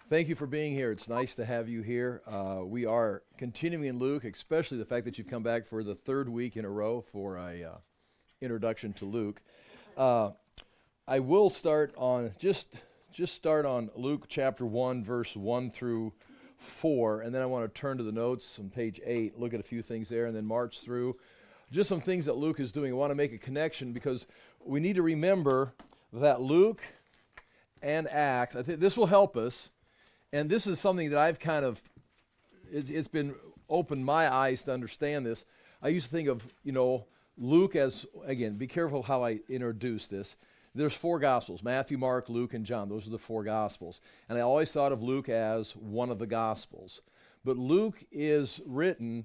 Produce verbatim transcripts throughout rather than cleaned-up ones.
Thank you for being here. It's nice to have you here. Uh, we are continuing in Luke, especially the fact that you've come back for the third week in a row for a uh, introduction to Luke. Uh, I will start on just just start on Luke chapter one, verse one through four, and then I want to turn to the notes on page eight, look at a few things there, and then march through just some things that Luke is doing. I want to make a connection because we need to remember that Luke and Acts, I think this will help us. And this is something that I've kind of, it, it's been opened my eyes to understand this. I used to think of, you know, Luke as, again, be careful how I introduce this. There's four Gospels, Matthew, Mark, Luke, and John. Those are the four Gospels. And I always thought of Luke as one of the Gospels. But Luke is written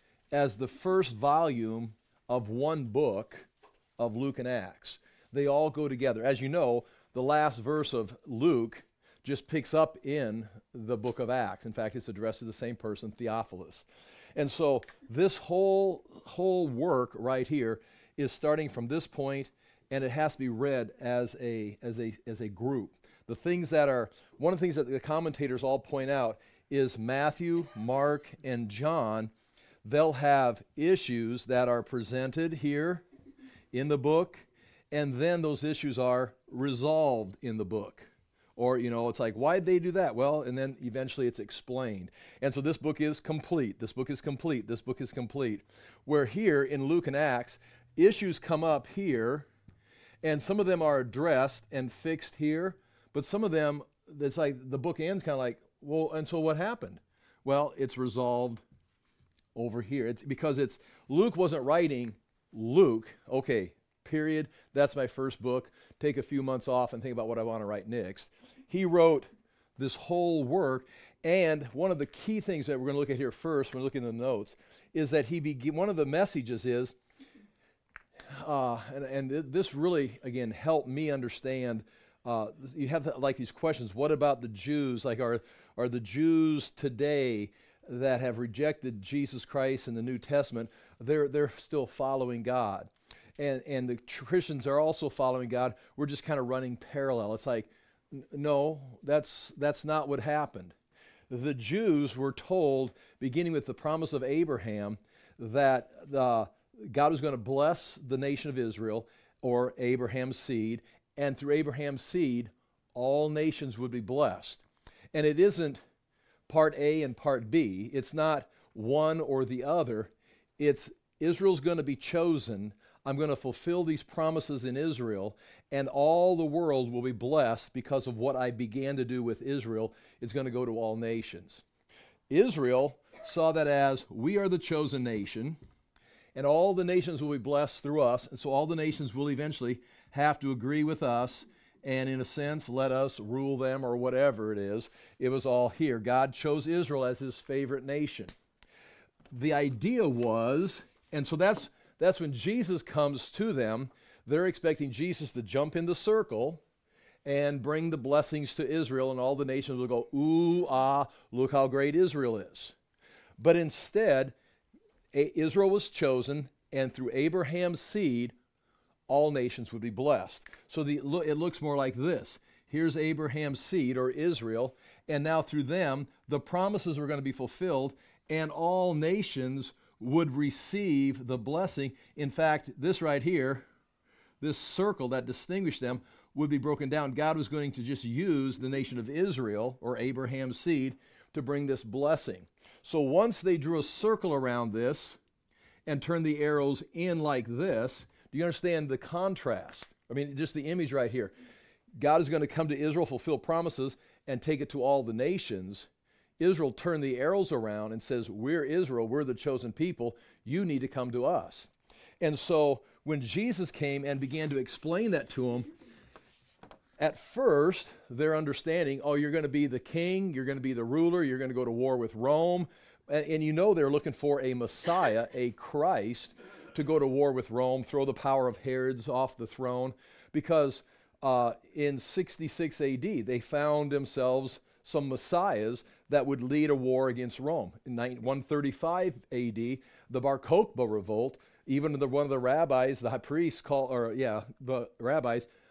as the first volume of one book of Luke and Acts. They all go together. As you know, the last verse of Luke just picks up in the book of Acts. In fact, it's addressed to the same person, Theophilus. And so this whole whole work right here is starting from this point, and it has to be read as a as a as a group. The things that are one of the things that the commentators all point out is Matthew, Mark, and John. They'll have issues that are presented here in the book, and then those issues are resolved in the book. Or, you know, it's like, why'd they do that? Well, and then eventually it's explained. And so this book is complete. This book is complete. This book is complete. Where here in Luke and Acts, issues come up here, and some of them are addressed and fixed here, but some of them, it's like the book ends kind of like, well, and so what happened? Well, it's resolved over here. It's because it's, Luke wasn't writing Luke, okay, period, that's my first book, take a few months off and think about what I want to write next. He wrote this whole work, and one of the key things that we're going to look at here first when looking at the notes is that he begin, one of the messages is, uh, and, and th- this really, again, helped me understand, uh, you have the, like these questions, what about the Jews? Like are, are the Jews today that have rejected Jesus Christ in the New Testament, they're, they're still following God. And and the Christians are also following God. We're just kind of running parallel. It's like, n- no, that's that's not what happened. The Jews were told, beginning with the promise of Abraham, that uh, God was going to bless the nation of Israel, or Abraham's seed, and through Abraham's seed, all nations would be blessed. And it isn't part A and part B. It's not one or the other. It's Israel's going to be chosen. I'm going to fulfill these promises in Israel, and all the world will be blessed because of what I began to do with Israel. It's going to go to all nations. Israel saw that as we are the chosen nation, and all the nations will be blessed through us, and so all the nations will eventually have to agree with us and, in a sense, let us rule them or whatever it is. It was all here. God chose Israel as his favorite nation. The idea was, and so that's That's when Jesus comes to them. They're expecting Jesus to jump in the circle and bring the blessings to Israel, and all the nations will go, ooh, ah, look how great Israel is. But instead, Israel was chosen, and through Abraham's seed, all nations would be blessed. So the, it looks more like this. Here's Abraham's seed, or Israel, and now through them, the promises were going to be fulfilled, and all nations would receive the blessing. In fact, this right here, this circle that distinguished them, would be broken down. God was going to just use the nation of Israel, or Abraham's seed, to bring this blessing. So once they drew a circle around this and turned the arrows in like this, do you understand the contrast? I mean, just the image right here. God is going to come to Israel, fulfill promises, and take it to all the nations. Israel turned the arrows around and says, we're Israel, we're the chosen people, you need to come to us. And so when Jesus came and began to explain that to them, at first, their understanding, oh, you're going to be the king, you're going to be the ruler, you're going to go to war with Rome, and, and you know they're looking for a Messiah, a Christ, to go to war with Rome, throw the power of Herod's off the throne, because uh, in sixty-six A D, they found themselves some messiahs that would lead a war against Rome. In one thirty-five A D, the Bar Kokhba revolt, even the, one of the rabbis, the high priests, call, or yeah, the rabbis,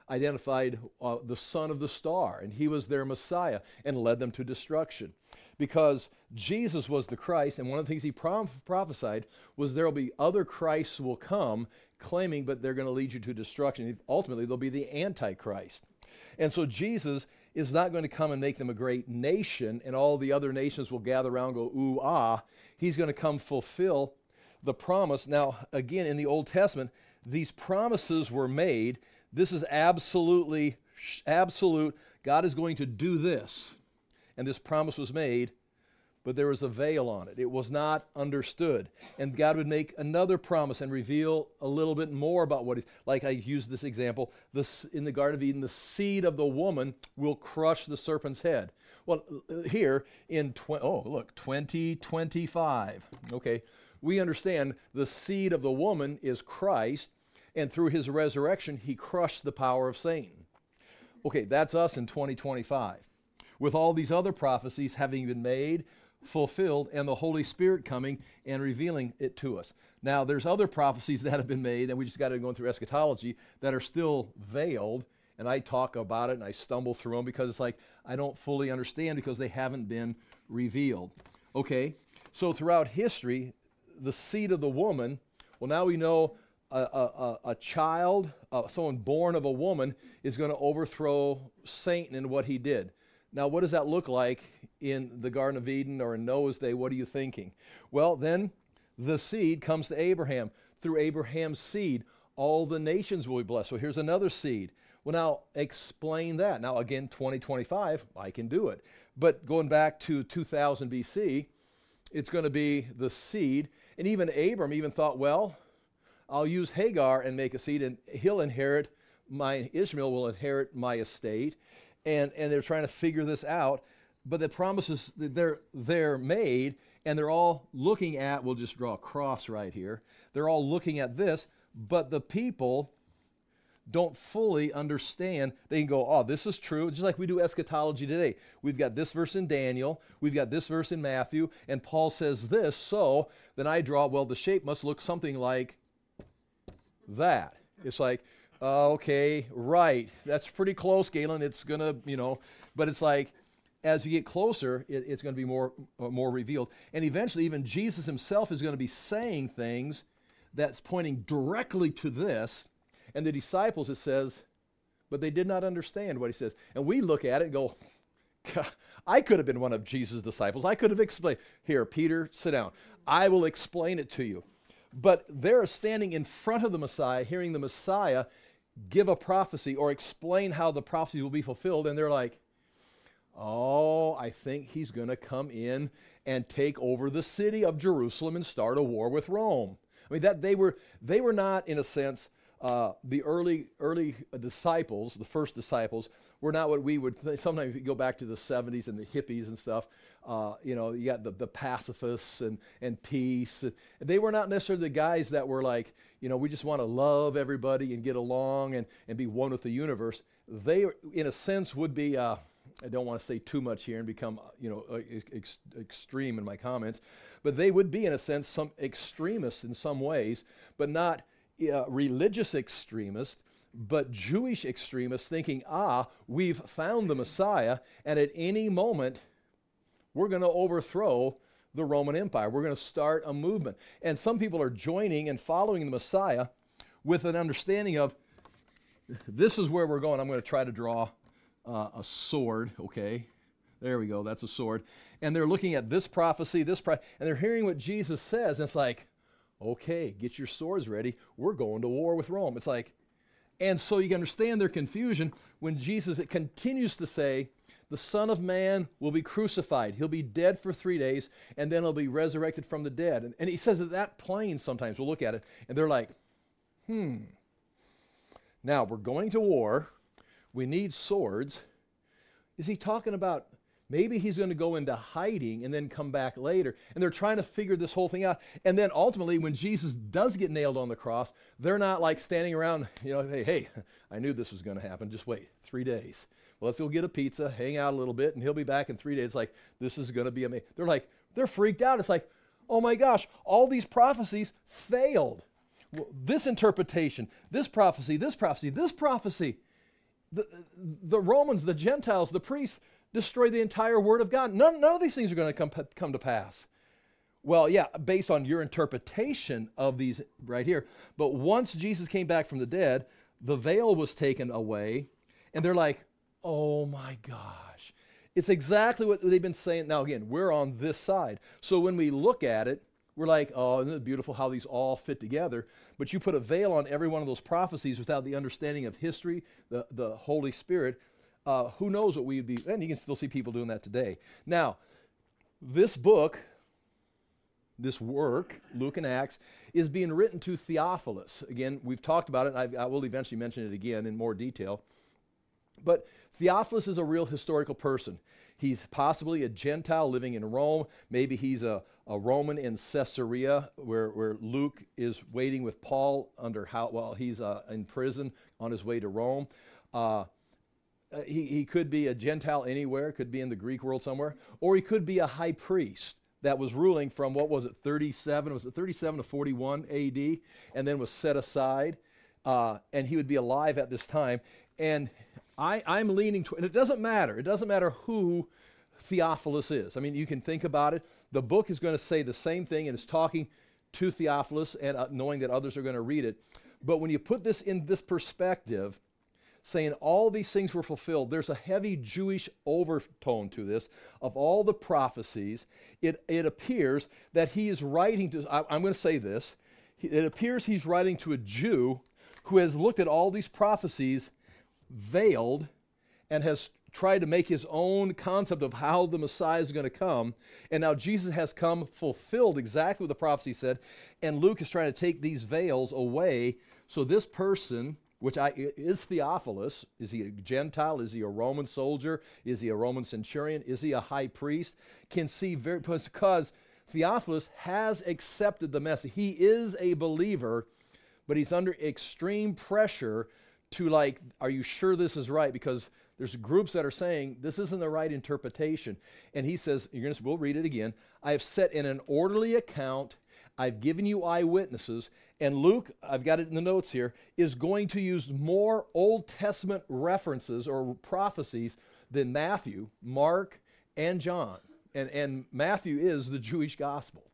identified uh, the son of the star, and he was their Messiah and led them to destruction. Because Jesus was the Christ, and one of the things he prom- prophesied was there will be other Christs will come claiming, but they're going to lead you to destruction. Ultimately, they'll be the Antichrist. And so Jesus is not going to come and make them a great nation, and all the other nations will gather around and go, ooh, ah. He's going to come fulfill the promise. Now, again, in the Old Testament, these promises were made. This is absolutely, absolute. God is going to do this. And this promise was made, but there was a veil on it. It was not understood. And God would make another promise and reveal a little bit more about what he, like I used this example, this, in the Garden of Eden, the seed of the woman will crush the serpent's head. Well, here in, tw- oh, look, twenty twenty-five, okay, we understand the seed of the woman is Christ, and through his resurrection, he crushed the power of Satan. Okay, that's us in twenty twenty-five. With all these other prophecies having been made, fulfilled, and the Holy Spirit coming and revealing it to us. Now, there's other prophecies that have been made, and we just got to go through eschatology, that are still veiled, and I talk about it, and I stumble through them because it's like I don't fully understand because they haven't been revealed. Okay, so throughout history, the seed of the woman, well, now we know a, a, a child, uh, someone born of a woman, is going to overthrow Satan in what he did. Now, what does that look like in the Garden of Eden or in Noah's day? What are you thinking? Well, then the seed comes to Abraham. Through Abraham's seed, all the nations will be blessed. So here's another seed. Well, now explain that. Now, again, twenty twenty-five, I can do it. But going back to two thousand B C, it's going to be the seed. And even Abram even thought, well, I'll use Hagar and make a seed, and he'll inherit my, Ishmael will inherit my estate. And, and they're trying to figure this out, but the promises, they're, they're made, and they're all looking at, we'll just draw a cross right here, they're all looking at this, but the people don't fully understand. They can go, oh, this is true, just like we do eschatology today. We've got this verse in Daniel, we've got this verse in Matthew, and Paul says this, so then I draw, well, the shape must look something like that. It's like, Uh, okay, right. That's pretty close, Galen. It's going to, you know, but it's like, as you get closer, it, it's going to be more, uh, more revealed. And eventually, even Jesus himself is going to be saying things that's pointing directly to this. And the disciples, it says, but they did not understand what he says. And we look at it and go, I could have been one of Jesus' disciples. I could have explained. Here, Peter, sit down. I will explain it to you. But they're standing in front of the Messiah, hearing the Messiah give a prophecy or explain how the prophecy will be fulfilled, and they're like, oh, I think he's going to come in and take over the city of Jerusalem and start a war with Rome. I mean, that they were they were not, in a sense, uh, the early early disciples, the first disciples, were not what we would think. Sometimes if you go back to the seventies and the hippies and stuff, uh, you know, you got the, the pacifists and, and peace. And they were not necessarily the guys that were like, you know, we just want to love everybody and get along and, and be one with the universe. They, in a sense, would be, uh, I don't want to say too much here and become, you know, ex- extreme in my comments, but they would be, in a sense, some extremists in some ways, but not uh, religious extremists, but Jewish extremists thinking, ah, we've found the Messiah, and at any moment, we're going to overthrow the Roman Empire. We're going to start a movement. And some people are joining and following the Messiah with an understanding of, this is where we're going. I'm going to try to draw uh, a sword, okay? There we go, that's a sword. And they're looking at this prophecy, this pro- and they're hearing what Jesus says, and it's like, okay, get your swords ready. We're going to war with Rome. It's like, and so you can understand their confusion when Jesus it continues to say, the Son of Man will be crucified. He'll be dead for three days, and then he'll be resurrected from the dead. And, and he says it that plain sometimes. We'll look at it, and they're like, hmm. Now, we're going to war. We need swords. Is he talking about maybe he's going to go into hiding and then come back later? And they're trying to figure this whole thing out. And then ultimately, when Jesus does get nailed on the cross, they're not like standing around, you know, hey, hey, I knew this was going to happen. Just wait, three days. Well, let's go get a pizza, hang out a little bit, and he'll be back in three days. It's like, this is going to be amazing. They're like, they're freaked out. It's like, oh my gosh, all these prophecies failed. Well, this interpretation, this prophecy, this prophecy, this prophecy. the, the Romans, the Gentiles, the priests destroy the entire Word of God. None, none of these things are going to come, come to pass. Well, yeah, based on your interpretation of these right here. But once Jesus came back from the dead, the veil was taken away, and they're like, oh my gosh. It's exactly what they've been saying. Now, again, we're on this side. So when we look at it, we're like, oh, isn't it beautiful how these all fit together? But you put a veil on every one of those prophecies without the understanding of history, the, the Holy Spirit, uh, who knows what we would be, and you can still see people doing that today. Now, this book, this work, Luke and Acts, is being written to Theophilus. Again, we've talked about it. I, I will eventually mention it again in more detail. But Theophilus is a real historical person. He's possibly a Gentile living in Rome. Maybe he's a, a Roman in Caesarea, where, where Luke is waiting with Paul under how, while he's uh, in prison on his way to Rome. Uh, he, he could be a Gentile anywhere, could be in the Greek world somewhere, or he could be a high priest that was ruling from, what was it, thirty-seven, was it thirty-seven to forty-one A D, and then was set aside, uh, and he would be alive at this time. And I, I'm leaning toward, and it doesn't matter, it doesn't matter who Theophilus is. I mean, you can think about it. The book is going to say the same thing, and it's talking to Theophilus, and uh, knowing that others are going to read it. But when you put this in this perspective, saying all these things were fulfilled, there's a heavy Jewish overtone to this. Of all the prophecies, it, it appears that he is writing to, I, I'm going to say this, it appears he's writing to a Jew who has looked at all these prophecies veiled and has tried to make his own concept of how the Messiah is going to come. And now Jesus has come, fulfilled exactly what the prophecy said, and Luke is trying to take these veils away. So this person, which I, is Theophilus, is he a Gentile? Is he a Roman soldier? Is he a Roman centurion? Is he a high priest? Can see very, because Theophilus has accepted the message. He is a believer, but he's under extreme pressure to, like, are you sure this is right? Because there's groups that are saying this isn't the right interpretation. And he says, you're gonna, we'll read it again. I have set in an orderly account. I've given you eyewitnesses. And Luke, I've got it in the notes here, is going to use more Old Testament references or prophecies than Matthew, Mark, and John. And, and Matthew is the Jewish gospel.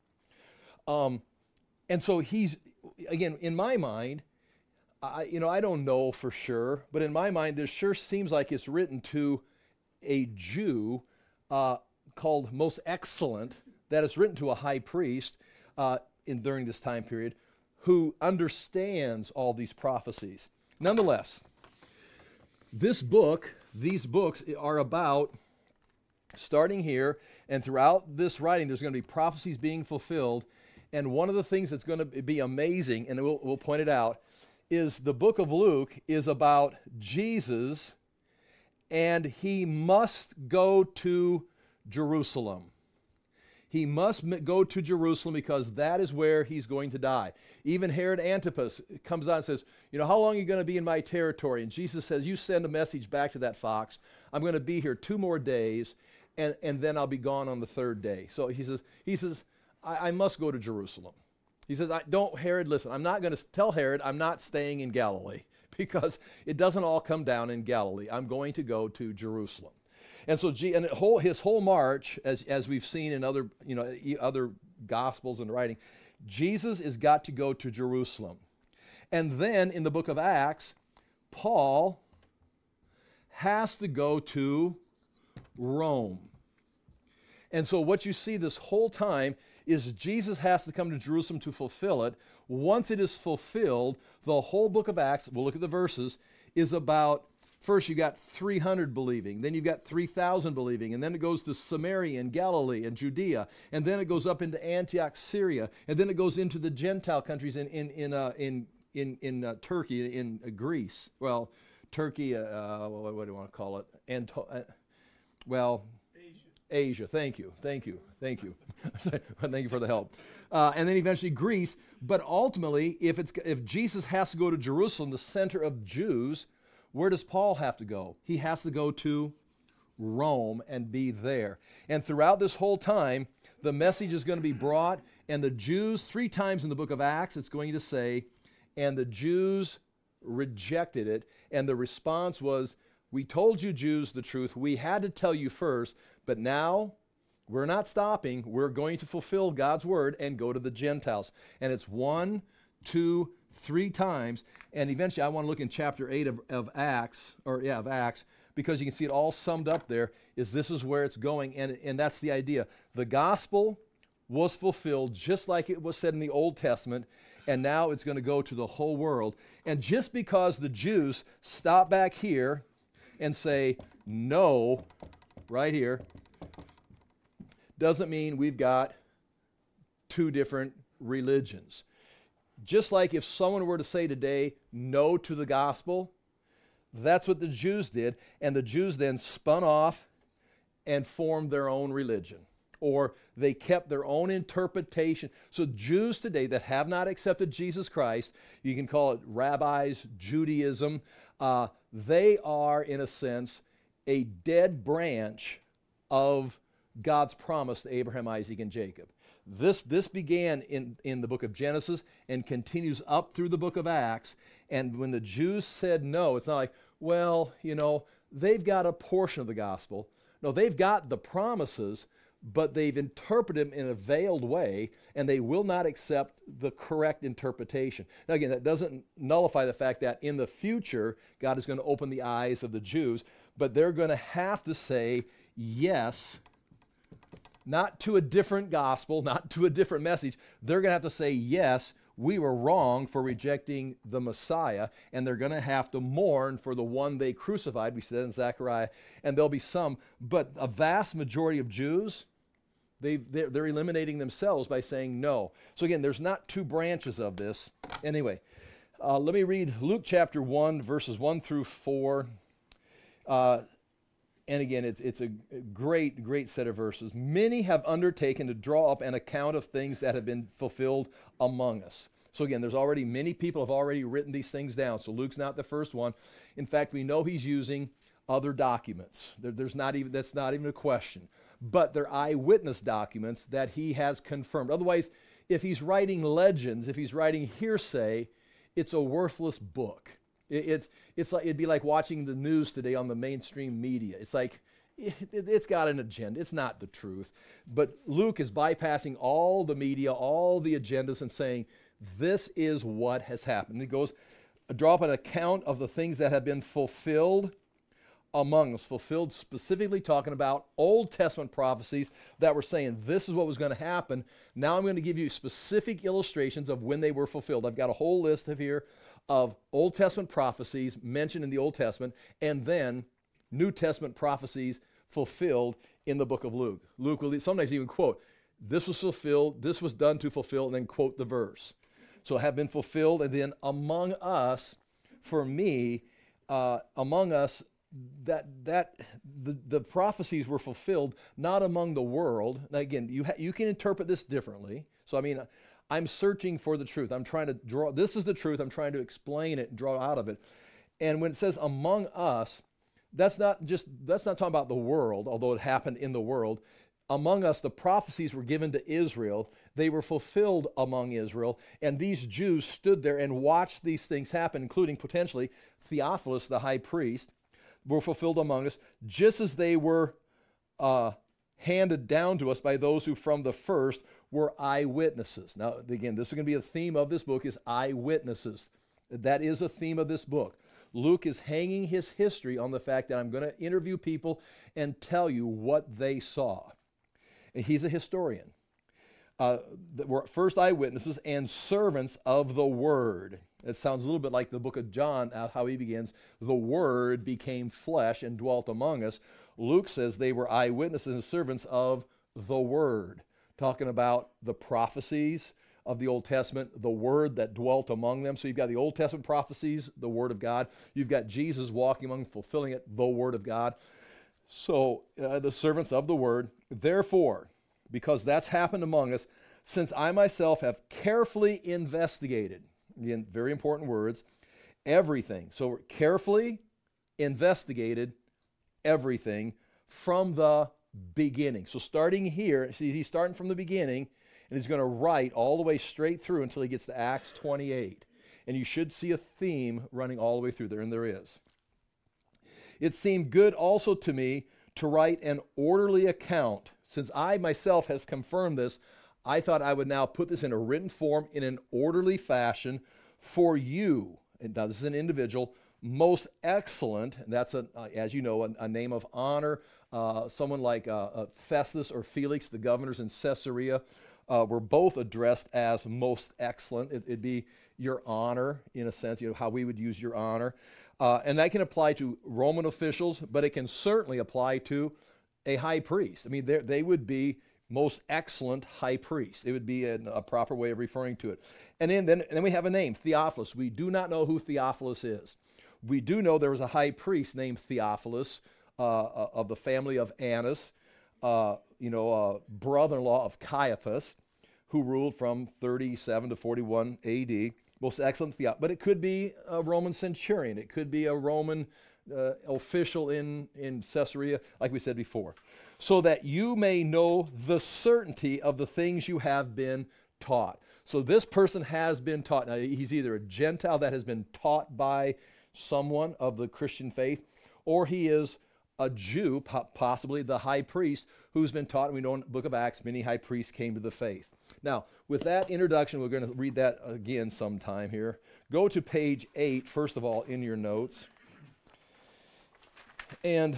Um, and so he's, again, in my mind, I, you know, I don't know for sure, but in my mind, this sure seems like it's written to a Jew uh, called Most Excellent, that it's written to a high priest uh, in during this time period who understands all these prophecies. Nonetheless, this book, these books are about, starting here, and throughout this writing, there's going to be prophecies being fulfilled. And one of the things that's going to be amazing, and we'll, we'll point it out, is the book of Luke is about Jesus, and he must go to Jerusalem. He must go to Jerusalem because that is where he's going to die. Even Herod Antipas comes out and says, you know, how long are you going to be in my territory? And Jesus says, you send a message back to that fox. I'm going to be here two more days, and, and then I'll be gone on the third day. So he says, he says, I, I must go to Jerusalem. He says, I, don't, Herod, listen, I'm not going to tell Herod I'm not staying in Galilee because it doesn't all come down in Galilee. I'm going to go to Jerusalem. And so and whole, his whole march, as, as we've seen in other, you know, other Gospels and writing, Jesus has got to go to Jerusalem. And then in the book of Acts, Paul has to go to Rome. And so what you see this whole time is Jesus has to come to Jerusalem to fulfill it. Once it is fulfilled, the whole book of Acts, we'll look at the verses, is about, first you got three hundred believing, then you've got three thousand believing, and then it goes to Samaria and Galilee and Judea, and then it goes up into Antioch, Syria, and then it goes into the Gentile countries in in in uh, in in, in uh, Turkey, in uh, Greece. Well, Turkey, uh, uh, what, what do you want to call it? And uh, well, Asia. Thank you. Thank you. Thank you. Thank you for the help. Uh, and then eventually Greece. But ultimately, if it's if Jesus has to go to Jerusalem, the center of Jews, where does Paul have to go? He has to go to Rome and be there. And throughout this whole time, the message is going to be brought, and the Jews, three times in the book of Acts, it's going to say, and the Jews rejected it, and the response was, We told you Jews the truth. We had to tell you first, but now we're not stopping. We're going to fulfill God's word and go to the Gentiles. And it's one, two, three times. And eventually I want to look in chapter eight of, of Acts, or yeah, of Acts, because you can see it all summed up there, is this is where it's going. And, and that's the idea. The gospel was fulfilled just like it was said in the Old Testament, and now it's going to go to the whole world. And just because the Jews stop back here and say no right here doesn't mean we've got two different religions. Just like if someone were to say today no to the gospel, that's what the Jews did, and the Jews then spun off and formed their own religion, or they kept their own interpretation. So Jews today that have not accepted Jesus Christ, you can call it rabbis, Judaism, uh, they are, in a sense, a dead branch of God's promise to Abraham, Isaac, and Jacob. This, this began in, in the book of Genesis and continues up through the book of Acts. And when the Jews said no, it's not like, well, you know, they've got a portion of the gospel. No, they've got the promises, but they've interpreted them in a veiled way, and they will not accept the correct interpretation. Now again, that doesn't nullify the fact that in the future, God is going to open the eyes of the Jews, but they're going to have to say yes, not to a different gospel, not to a different message. They're going to have to say, yes, we were wrong for rejecting the Messiah, and they're going to have to mourn for the one they crucified. We said in Zechariah, and there'll be some, but a vast majority of Jews, they, they're, they're eliminating themselves by saying no. So again, there's not two branches of this. Anyway, uh, let me read Luke chapter one, verses one through four. Uh, And again, it's, it's a great, great set of verses. Many have undertaken to draw up an account of things that have been fulfilled among us. So again, there's already, many people have already written these things down. So Luke's not the first one. In fact, we know he's using other documents. There, there's not even, that's not even a question. But they're eyewitness documents that he has confirmed. Otherwise, if he's writing legends, if he's writing hearsay, it's a worthless book. It, it, it's like, it'd be like watching the news today on the mainstream media. It's like, it, it, it's got an agenda. It's not the truth. But Luke is bypassing all the media, all the agendas, and saying, this is what has happened. He goes, draw up an account of the things that have been fulfilled among us. Fulfilled specifically talking about Old Testament prophecies that were saying this is what was going to happen. Now I'm going to give you specific illustrations of when they were fulfilled. I've got a whole list of here of Old Testament prophecies mentioned in the Old Testament, and then New Testament prophecies fulfilled in the book of Luke. Luke will sometimes even quote, this was fulfilled, this was done to fulfill, and then quote the verse. So have been fulfilled, and then among us, for me, uh, among us, that that the, the prophecies were fulfilled not among the world. Now again, you ha- you can interpret this differently. So I mean, I'm searching for the truth. I'm trying to draw, this is the truth. I'm trying to explain it and draw out of it. And when it says among us, that's not just, that's not talking about the world, although it happened in the world. Among us, the prophecies were given to Israel. They were fulfilled among Israel. And these Jews stood there and watched these things happen, including potentially Theophilus, the high priest, were fulfilled among us, just as they were uh, handed down to us by those who from the first were eyewitnesses. Now, again, this is going to be a theme of this book, is eyewitnesses. That is a theme of this book. Luke is hanging his history on the fact that I'm going to interview people and tell you what they saw. And he's a historian. Uh, we're first eyewitnesses and servants of the word. It sounds a little bit like the book of John, uh, how he begins, the word became flesh and dwelt among us. Luke says they were eyewitnesses and servants of the word, talking about the prophecies of the Old Testament, the word that dwelt among them. So you've got the Old Testament prophecies, the word of God. You've got Jesus walking among, fulfilling it, the word of God. So uh, the servants of the word, therefore, because that's happened among us, since I myself have carefully investigated, again, very important words, everything. So carefully investigated everything from the beginning. So starting here, see, he's starting from the beginning, and he's going to write all the way straight through until he gets to Acts twenty-eight. And you should see a theme running all the way through there, and there is. It seemed good also to me to write an orderly account. Since I myself have confirmed this, I thought I would now put this in a written form in an orderly fashion for you. And now this is an individual, most excellent, and that's, a, uh, as you know, a, a name of honor. Uh, someone like uh, uh, Festus or Felix, the governors in Caesarea, uh, were both addressed as most excellent. It, it'd be your honor, in a sense, you know, how we would use your honor. Uh, and that can apply to Roman officials, but it can certainly apply to a high priest. I mean, they would be most excellent high priest. It would be a, a proper way of referring to it. And then, then, and then we have a name, Theophilus. We do not know who Theophilus is. We do know there was a high priest named Theophilus uh, of the family of Annas, uh, you know, uh, brother-in-law of Caiaphas, who ruled from thirty-seven to forty-one A D. Most excellent Theophilus. But it could be a Roman centurion. It could be a Roman uh, official in, in Caesarea, like we said before. So that you may know the certainty of the things you have been taught. So this person has been taught. Now, he's either a Gentile that has been taught by someone of the Christian faith, or he is a Jew, possibly the high priest, who's been taught. We know in the book of Acts, many high priests came to the faith. Now, with that introduction, we're going to read that again sometime here. Go to page eight, first of all, in your notes. And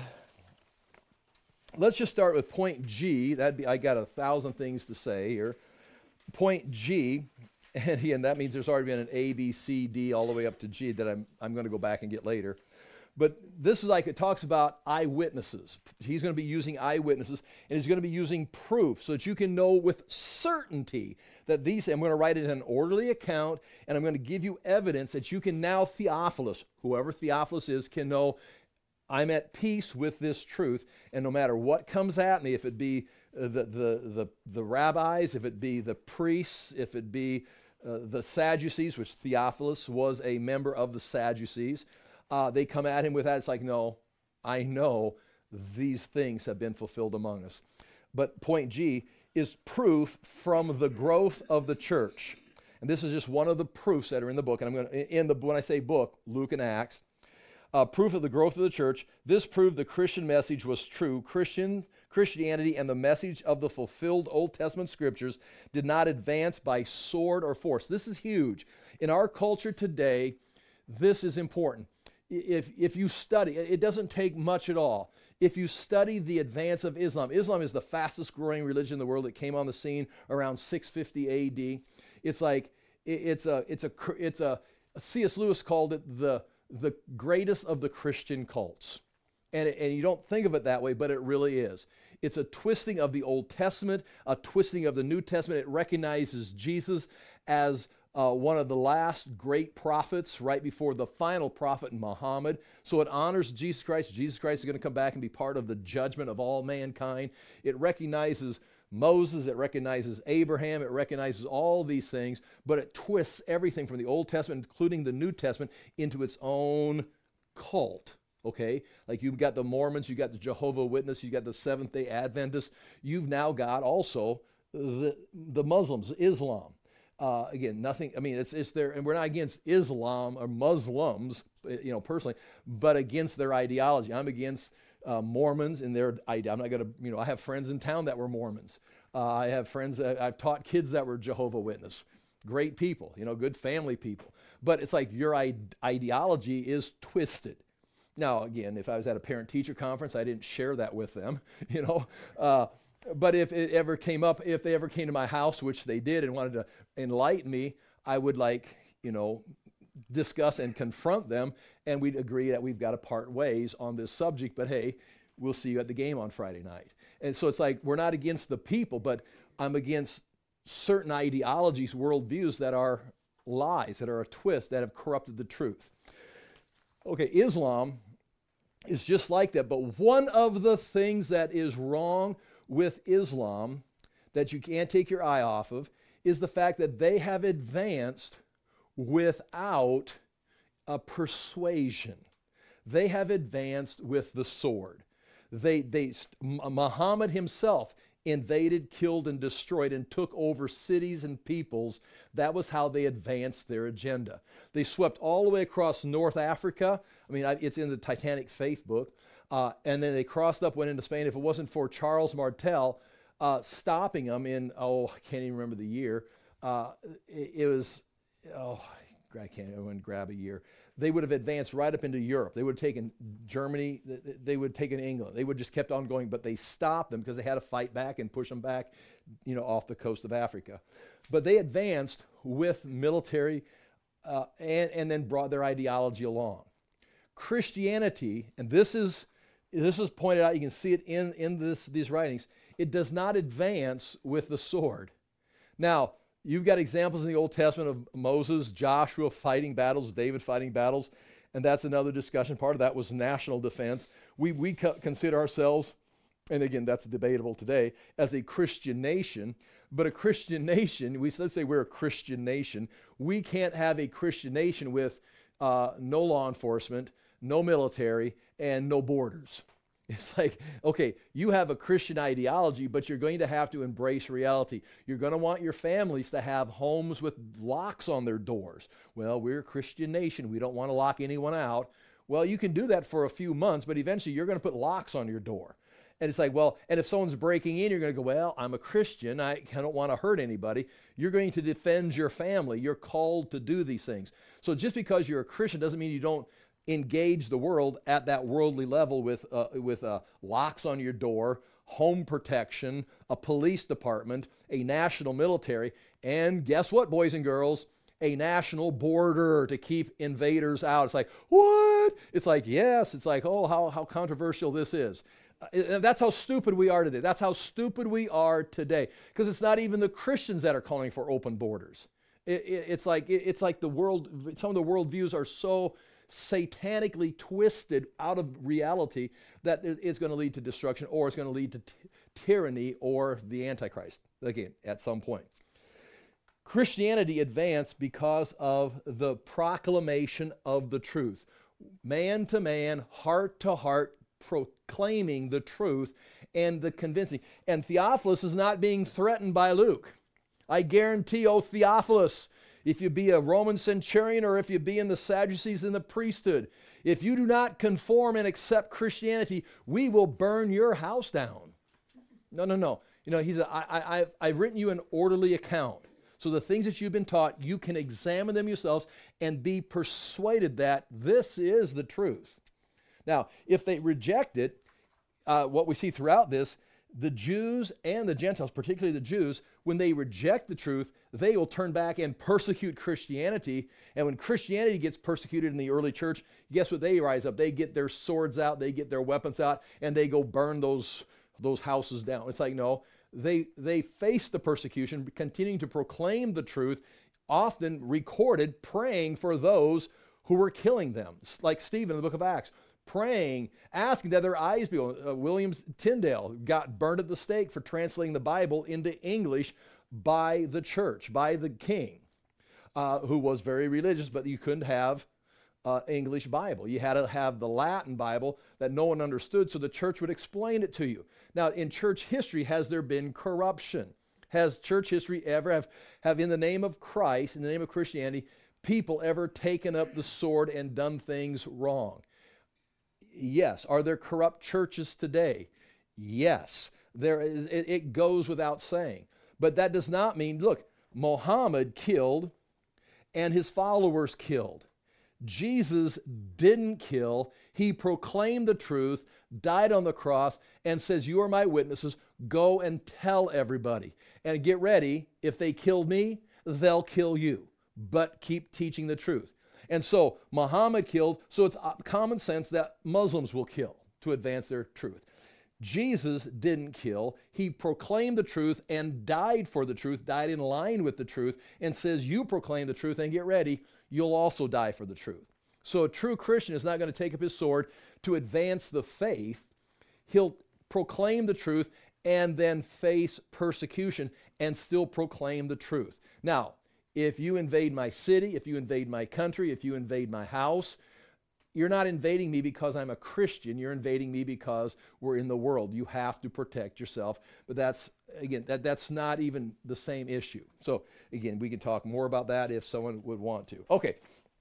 let's just start with point G. That'd be, I got a thousand things to say here. Point G, and again, that means there's already been an A, B, C, D, all the way up to G that I'm, I'm going to go back and get later. But this is like, it talks about eyewitnesses. He's going to be using eyewitnesses, and he's going to be using proof so that you can know with certainty that these, I'm going to write it in an orderly account, and I'm going to give you evidence that you can now, Theophilus, whoever Theophilus is, can know I'm at peace with this truth, and no matter what comes at me, if it be uh, the, the, the, the rabbis, if it be the priests, if it be uh, the Sadducees, which Theophilus was a member of the Sadducees, uh, they come at him with that. It's like, no, I know these things have been fulfilled among us. But point G is proof from the growth of the church. And this is just one of the proofs that are in the book. And I'm going to, in the, when I say book, Luke and Acts, Uh, proof of the growth of the church. This proved the Christian message was true. Christian Christianity and the message of the fulfilled Old Testament scriptures did not advance by sword or force. This is huge. In our culture today, this is important. If, if you study, it doesn't take much at all. If you study the advance of Islam, Islam is the fastest growing religion in the world. It came on the scene around six fifty A D. It's like, it, it's a, it's a, it's a, C S Lewis called it the the greatest of the Christian cults. And, and you don't think of it that way, but it really is. It's a twisting of the Old Testament, a twisting of the New Testament. It recognizes Jesus as uh, one of the last great prophets right before the final prophet, Muhammad. So it honors Jesus Christ. Jesus Christ is going to come back and be part of the judgment of all mankind. It recognizes Moses, it recognizes Abraham, it recognizes all these things, but it twists everything from the Old Testament, including the New Testament, into its own cult, okay? Like you've got the Mormons, you've got the Jehovah's Witnesses, you've got the Seventh-day Adventists. You've now got also the, the Muslims, Islam. Uh, again, nothing, I mean, it's, it's there, and we're not against Islam or Muslims, you know, personally, but against their ideology. I'm against Uh, Mormons and their idea. I'm not going to, you know, I have friends in town that were Mormons. Uh, I have friends that I've taught kids that were Jehovah's Witness. Great people, you know, good family people. But it's like your ide- ideology is twisted. Now, again, if I was at a parent-teacher conference, I didn't share that with them, you know. Uh, but if it ever came up, if they ever came to my house, which they did, and wanted to enlighten me, I would like, you know, discuss and confront them, and we'd agree that we've got to part ways on this subject, but hey, we'll see you at the game on Friday night. And so it's like, we're not against the people, but I'm against certain ideologies, worldviews that are lies, that are a twist, that have corrupted the truth. Okay, Islam is just like that, but one of the things that is wrong with Islam that you can't take your eye off of is the fact that they have advanced without a persuasion. They have advanced with the sword. They, they, Muhammad himself invaded, killed, and destroyed, and took over cities and peoples. That was how they advanced their agenda. They swept all the way across North Africa. I mean, it's in the Titanic Faith book. Uh, and then they crossed up, went into Spain. If it wasn't for Charles Martel uh, stopping them in, oh, I can't even remember the year. Uh, it, it was, oh, I can't even grab a year. They would have advanced right up into Europe. They would have taken Germany. They would have taken England. They would have just kept on going, but they stopped them because they had to fight back and push them back, you know, off the coast of Africa. But they advanced with military uh, and, and then brought their ideology along. Christianity, and this is this is pointed out, you can see it in, in this, these writings, it does not advance with the sword. Now, you've got examples in the Old Testament of Moses, Joshua fighting battles, David fighting battles, and that's another discussion. Part of that was national defense. We, we co- consider ourselves, and again, that's debatable today, as a Christian nation. But a Christian nation, we, let's say we're a Christian nation, we can't have a Christian nation with uh, no law enforcement, no military, and no borders. It's like, okay, you have a Christian ideology, but you're going to have to embrace reality. You're going to want your families to have homes with locks on their doors. Well, we're a Christian nation. We don't want to lock anyone out. Well, you can do that for a few months, but eventually you're going to put locks on your door. And it's like, well, and if someone's breaking in, you're going to go, well, I'm a Christian. I don't want to hurt anybody. You're going to defend your family. You're called to do these things. So just because you're a Christian doesn't mean you don't engage the world at that worldly level with uh, with uh, locks on your door, home protection, a police department, a national military, and guess what, boys and girls? A national border to keep invaders out. It's like, what? It's like, yes. It's like, oh, how, how controversial this is. Uh, that's how stupid we are today. That's how stupid we are today. Because it's not even the Christians that are calling for open borders. It, it, it's like it, it's like the world, some of the worldviews are so satanically twisted out of reality that it's going to lead to destruction, or it's going to lead to t- tyranny or the Antichrist, again, at some point. Christianity advanced because of the proclamation of the truth. Man to man, heart to heart, proclaiming the truth and the convincing. And Theophilus is not being threatened by Luke. I guarantee, oh Theophilus, if you be a Roman centurion or if you be in the Sadducees in the priesthood, if you do not conform and accept Christianity, we will burn your house down. No, no, no. You know, he's a, I, I, I've written you an orderly account. So the things that you've been taught, you can examine them yourselves and be persuaded that this is the truth. Now, if they reject it, uh, what we see throughout this, the Jews and the Gentiles, particularly the Jews, when they reject the truth, they will turn back and persecute Christianity. And when Christianity gets persecuted in the early church, guess what? They rise up. They get their swords out, they get their weapons out, and they go burn those, those houses down. It's like, no, they, they face the persecution, continuing to proclaim the truth, often recorded, praying for those who were killing them, like Stephen in the book of Acts. Praying, asking that their eyes be opened. Uh, William Tyndale got burned at the stake for translating the Bible into English by the church, by the king, uh, who was very religious, but you couldn't have uh, English Bible. You had to have the Latin Bible that no one understood, so the church would explain it to you. Now, in church history, has there been corruption? Has church history ever, have, have in the name of Christ, in the name of Christianity, people ever taken up the sword and done things wrong? Yes. Are there corrupt churches today? Yes. There is, it, it goes without saying. But that does not mean, look, Muhammad killed and his followers killed. Jesus didn't kill. He proclaimed the truth, died on the cross, and says, you are my witnesses. Go and tell everybody. And get ready, if they kill me, they'll kill you. But keep teaching the truth. And so Muhammad killed, so it's common sense that Muslims will kill to advance their truth. Jesus didn't kill. He proclaimed the truth and died for the truth, died in line with the truth, and says, you proclaim the truth and get ready, you'll also die for the truth. So a true Christian is not going to take up his sword to advance the faith. He'll proclaim the truth and then face persecution and still proclaim the truth. Now, if you invade my city, if you invade my country, if you invade my house, you're not invading me because I'm a Christian. You're invading me because we're in the world. You have to protect yourself. But that's, again, that, that's not even the same issue. So, again, we can talk more about that if someone would want to. Okay.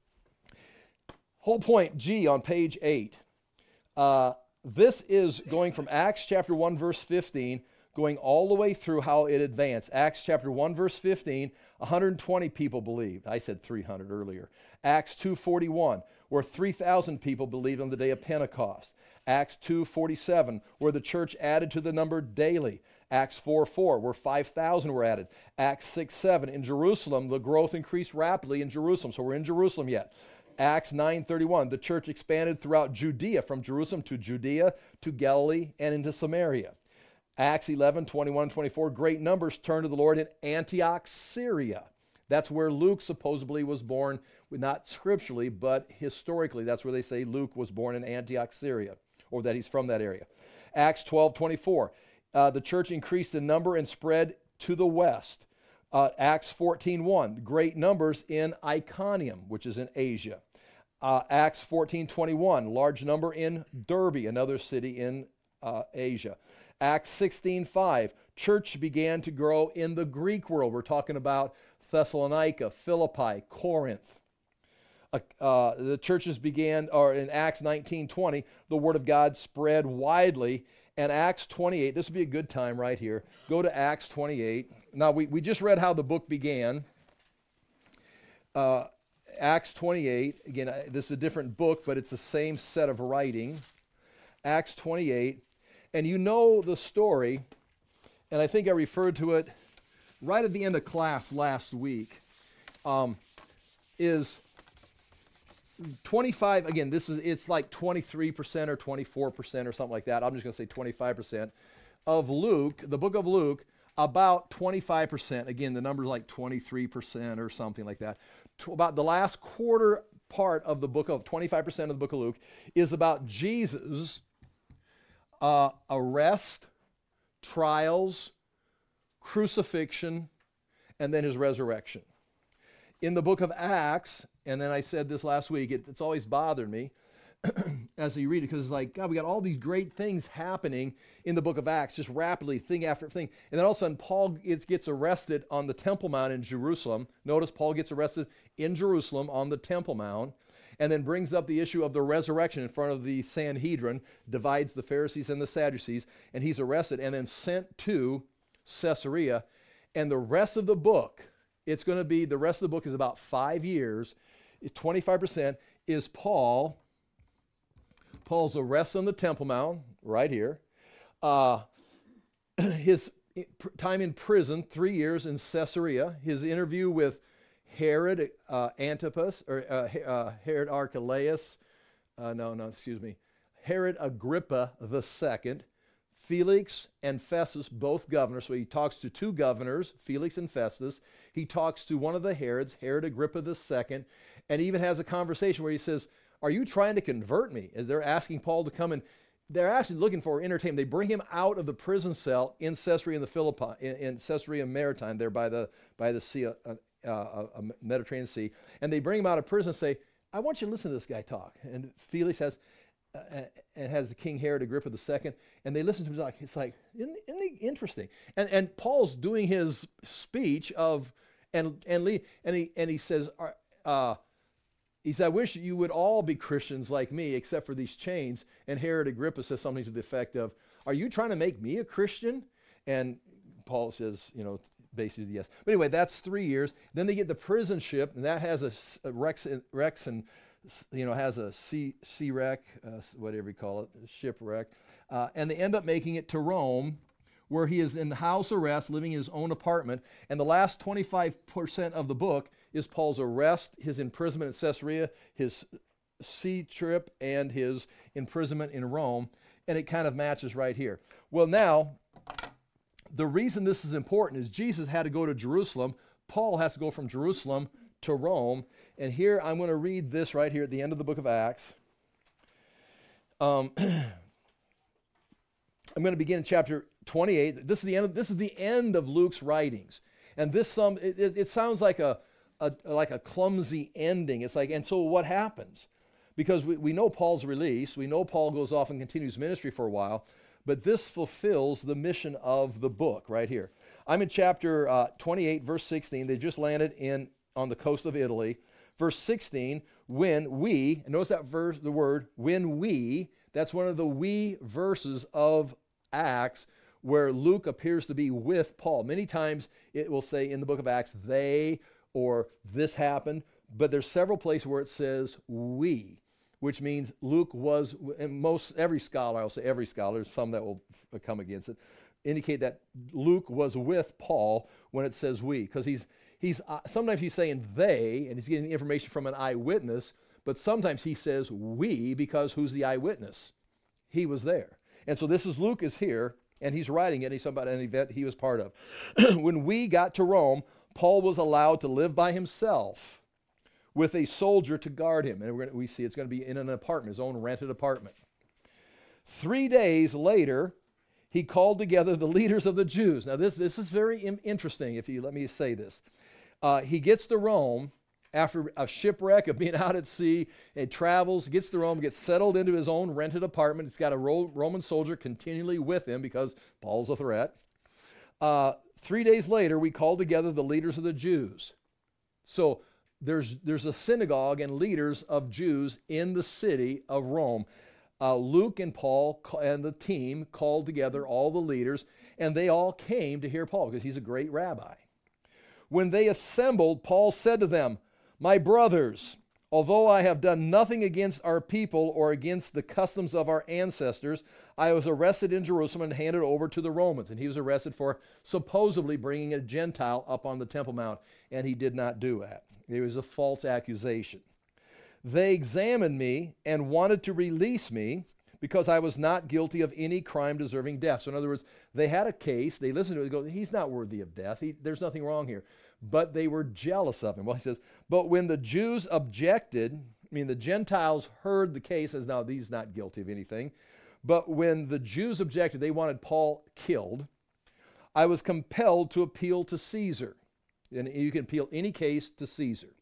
Whole point G on page eight. Uh, this is going from Acts chapter one, verse fifteen, going all the way through how it advanced. Acts chapter one, verse fifteen, one hundred twenty people believed. I said three hundred earlier. Acts two forty-one, where three thousand people believed on the day of Pentecost. Acts two forty-seven, where the church added to the number daily. Acts four four, where five thousand were added. Acts six seven, in Jerusalem, the growth increased rapidly in Jerusalem. So we're in Jerusalem yet. Acts nine thirty-one, the church expanded throughout Judea, from Jerusalem to Judea, to Galilee, and into Samaria. Acts eleven twenty-one and twenty-four, great numbers turned to the Lord in Antioch, Syria. That's where Luke supposedly was born, not scripturally, but historically. That's where they say Luke was born in Antioch, Syria, or that he's from that area. Acts twelve twenty-four, uh, the church increased in number and spread to the west. Uh, Acts fourteen one, great numbers in Iconium, which is in Asia. Uh, Acts fourteen twenty-one, large number in Derbe, another city in uh, Asia. Acts sixteen five, church began to grow in the Greek world. We're talking about Thessalonica, Philippi, Corinth. Uh, uh, the churches began, or in Acts nineteen twenty, the word of God spread widely. And Acts twenty-eight, this would be a good time right here. Go to Acts twenty-eight. Now, we, we just read how the book began. Uh, Acts twenty-eight, again, I, this is a different book, but it's the same set of writing. Acts twenty-eight, and you know the story, and I think I referred to it right at the end of class last week, um, is twenty-five, again, this is, it's like twenty-three percent or twenty-four percent or something like that. I'm just going to say twenty-five percent of Luke, the book of Luke, about twenty-five percent. Again, the number's like twenty-three percent or something like that. To about the last quarter part of the book of, twenty-five percent of the book of Luke is about Jesus' uh, arrest, trials, crucifixion, and then his resurrection. In the book of Acts, and then I said this last week, it, it's always bothered me as you read it, because it's like, God, we got all these great things happening in the book of Acts, just rapidly, thing after thing. And then all of a sudden, Paul gets, gets arrested on the Temple Mount in Jerusalem. Notice Paul gets arrested in Jerusalem on the Temple Mount, and then brings up the issue of the resurrection in front of the Sanhedrin, divides the Pharisees and the Sadducees, and he's arrested and then sent to Caesarea. And the rest of the book, it's going to be, the rest of the book is about five years, twenty-five percent, is Paul, Paul's arrest on the Temple Mount, right here, uh, his time in prison, three years in Caesarea, his interview with Herod uh, Antipas, or uh, uh, Herod Archelaus, uh, no, no, excuse me, Herod Agrippa the Second, Felix and Festus, both governors. So he talks to two governors, Felix and Festus. He talks to one of the Herods, Herod Agrippa the Second, and even has a conversation where he says, are you trying to convert me? And they're asking Paul to come, and they're actually looking for entertainment. They bring him out of the prison cell in Caesarea in the Philippi, in, in Caesarea Maritime, there by the by the sea, uh, uh, uh, Mediterranean Sea, and they bring him out of prison and say, I want you to listen to this guy talk. And Felix has, uh, and has the King Herod Agrippa the Second, and they listen to him talk. It's like, isn't, isn't it interesting? And and Paul's doing his speech of, and and and he and he says, uh, he said, I wish you would all be Christians like me, except for these chains. And Herod Agrippa says something to the effect of, are you trying to make me a Christian? And Paul says, you know, basically yes. But anyway, that's three years. Then they get the prison ship, and that has a, a Rex, Rex and, you know, has a sea, sea wreck, uh, whatever you call it, shipwreck. Uh, and they end up making it to Rome, where he is in house arrest, living in his own apartment. And the last twenty-five percent of the book is Paul's arrest, his imprisonment at Caesarea, his sea trip, and his imprisonment in Rome. And it kind of matches right here. Well, now, the reason this is important is Jesus had to go to Jerusalem. Paul has to go from Jerusalem to Rome. And here, I'm going to read this right here at the end of the book of Acts. Um, I'm going to begin in chapter twenty-eight. This is the end of, this is the end of Luke's writings. And this some it, it, it sounds like a, a like a clumsy ending. It's like, and so what happens? because we, we know Paul's released. We know Paul goes off and continues ministry for a while. But this fulfills the mission of the book right here. I'm in chapter uh, twenty-eight, verse sixteen. They just landed in on the coast of Italy. Verse sixteen, when we, and notice that verse, the word, when we, that's one of the we verses of Acts where Luke appears to be with Paul. Many times it will say in the book of Acts, they or this happened, but there's several places where it says we, which means Luke was, and most, every scholar, I'll say every scholar, some that will come against it, indicate that Luke was with Paul when it says we, because he's, he's uh, sometimes he's saying they, and he's getting information from an eyewitness, but sometimes he says we, because who's the eyewitness? He was there. And so this is, Luke is here, and he's writing it, and he's talking about an event he was part of. When we got to Rome, Paul was allowed to live by himself with a soldier to guard him. And we're gonna, we see it's going to be in an apartment, his own rented apartment. Three days later, he called together the leaders of the Jews. Now, this, this is very im- interesting, if you let me say this. Uh, he gets to Rome after a shipwreck of being out at sea, and travels, gets to Rome, gets settled into his own rented apartment. He's got a Ro- Roman soldier continually with him because Paul's a threat. Uh, three days later, we called together the leaders of the Jews. So, There's, there's a synagogue and leaders of Jews in the city of Rome. Uh, Luke and Paul and the team called together all the leaders, and they all came to hear Paul because he's a great rabbi. When they assembled, Paul said to them, "My brothers, although I have done nothing against our people or against the customs of our ancestors, I was arrested in Jerusalem and handed over to the Romans." And he was arrested for supposedly bringing a Gentile up on the Temple Mount, and he did not do that. It was a false accusation. They examined me and wanted to release me because I was not guilty of any crime deserving death. So in other words, they had a case, they listened to it, they go, he's not worthy of death, he, there's nothing wrong here. But they were jealous of him. Well, he says, but when the Jews objected, I mean, the Gentiles heard the case as, now, he's not guilty of anything. But when the Jews objected, they wanted Paul killed. I was compelled to appeal to Caesar. And you can appeal any case to Caesar.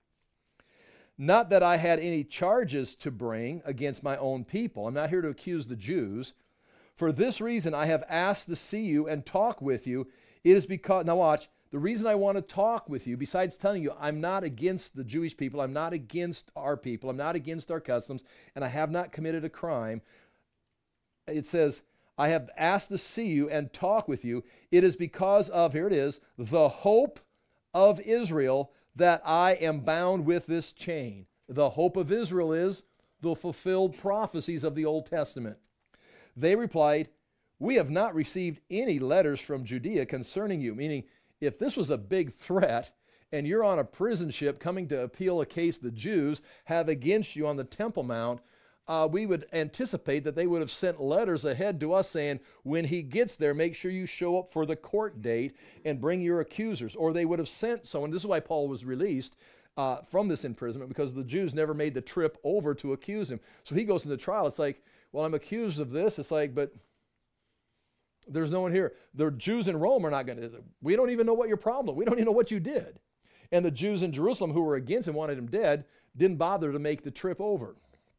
Not that I had any charges to bring against my own people. I'm not here to accuse the Jews. For this reason, I have asked to see you and talk with you. It is because, now watch, the reason I want to talk with you, besides telling you I'm not against the Jewish people, I'm not against our people, I'm not against our customs, and I have not committed a crime. It says, I have asked to see you and talk with you. It is because of, here it is, the hope of Israel that I am bound with this chain. The hope of Israel is the fulfilled prophecies of the Old Testament. They replied, we have not received any letters from Judea concerning you, meaning if this was a big threat and you're on a prison ship coming to appeal a case the Jews have against you on the Temple Mount, uh, we would anticipate that they would have sent letters ahead to us saying, when he gets there, make sure you show up for the court date and bring your accusers. Or they would have sent someone. This is why Paul was released uh, from this imprisonment, because the Jews never made the trip over to accuse him. So he goes into trial. It's like, well, I'm accused of this. It's like, but there's no one here. The Jews in Rome are not going to, we don't even know what your problem. We don't even know what you did. And the Jews in Jerusalem who were against him, wanted him dead, didn't bother to make the trip over.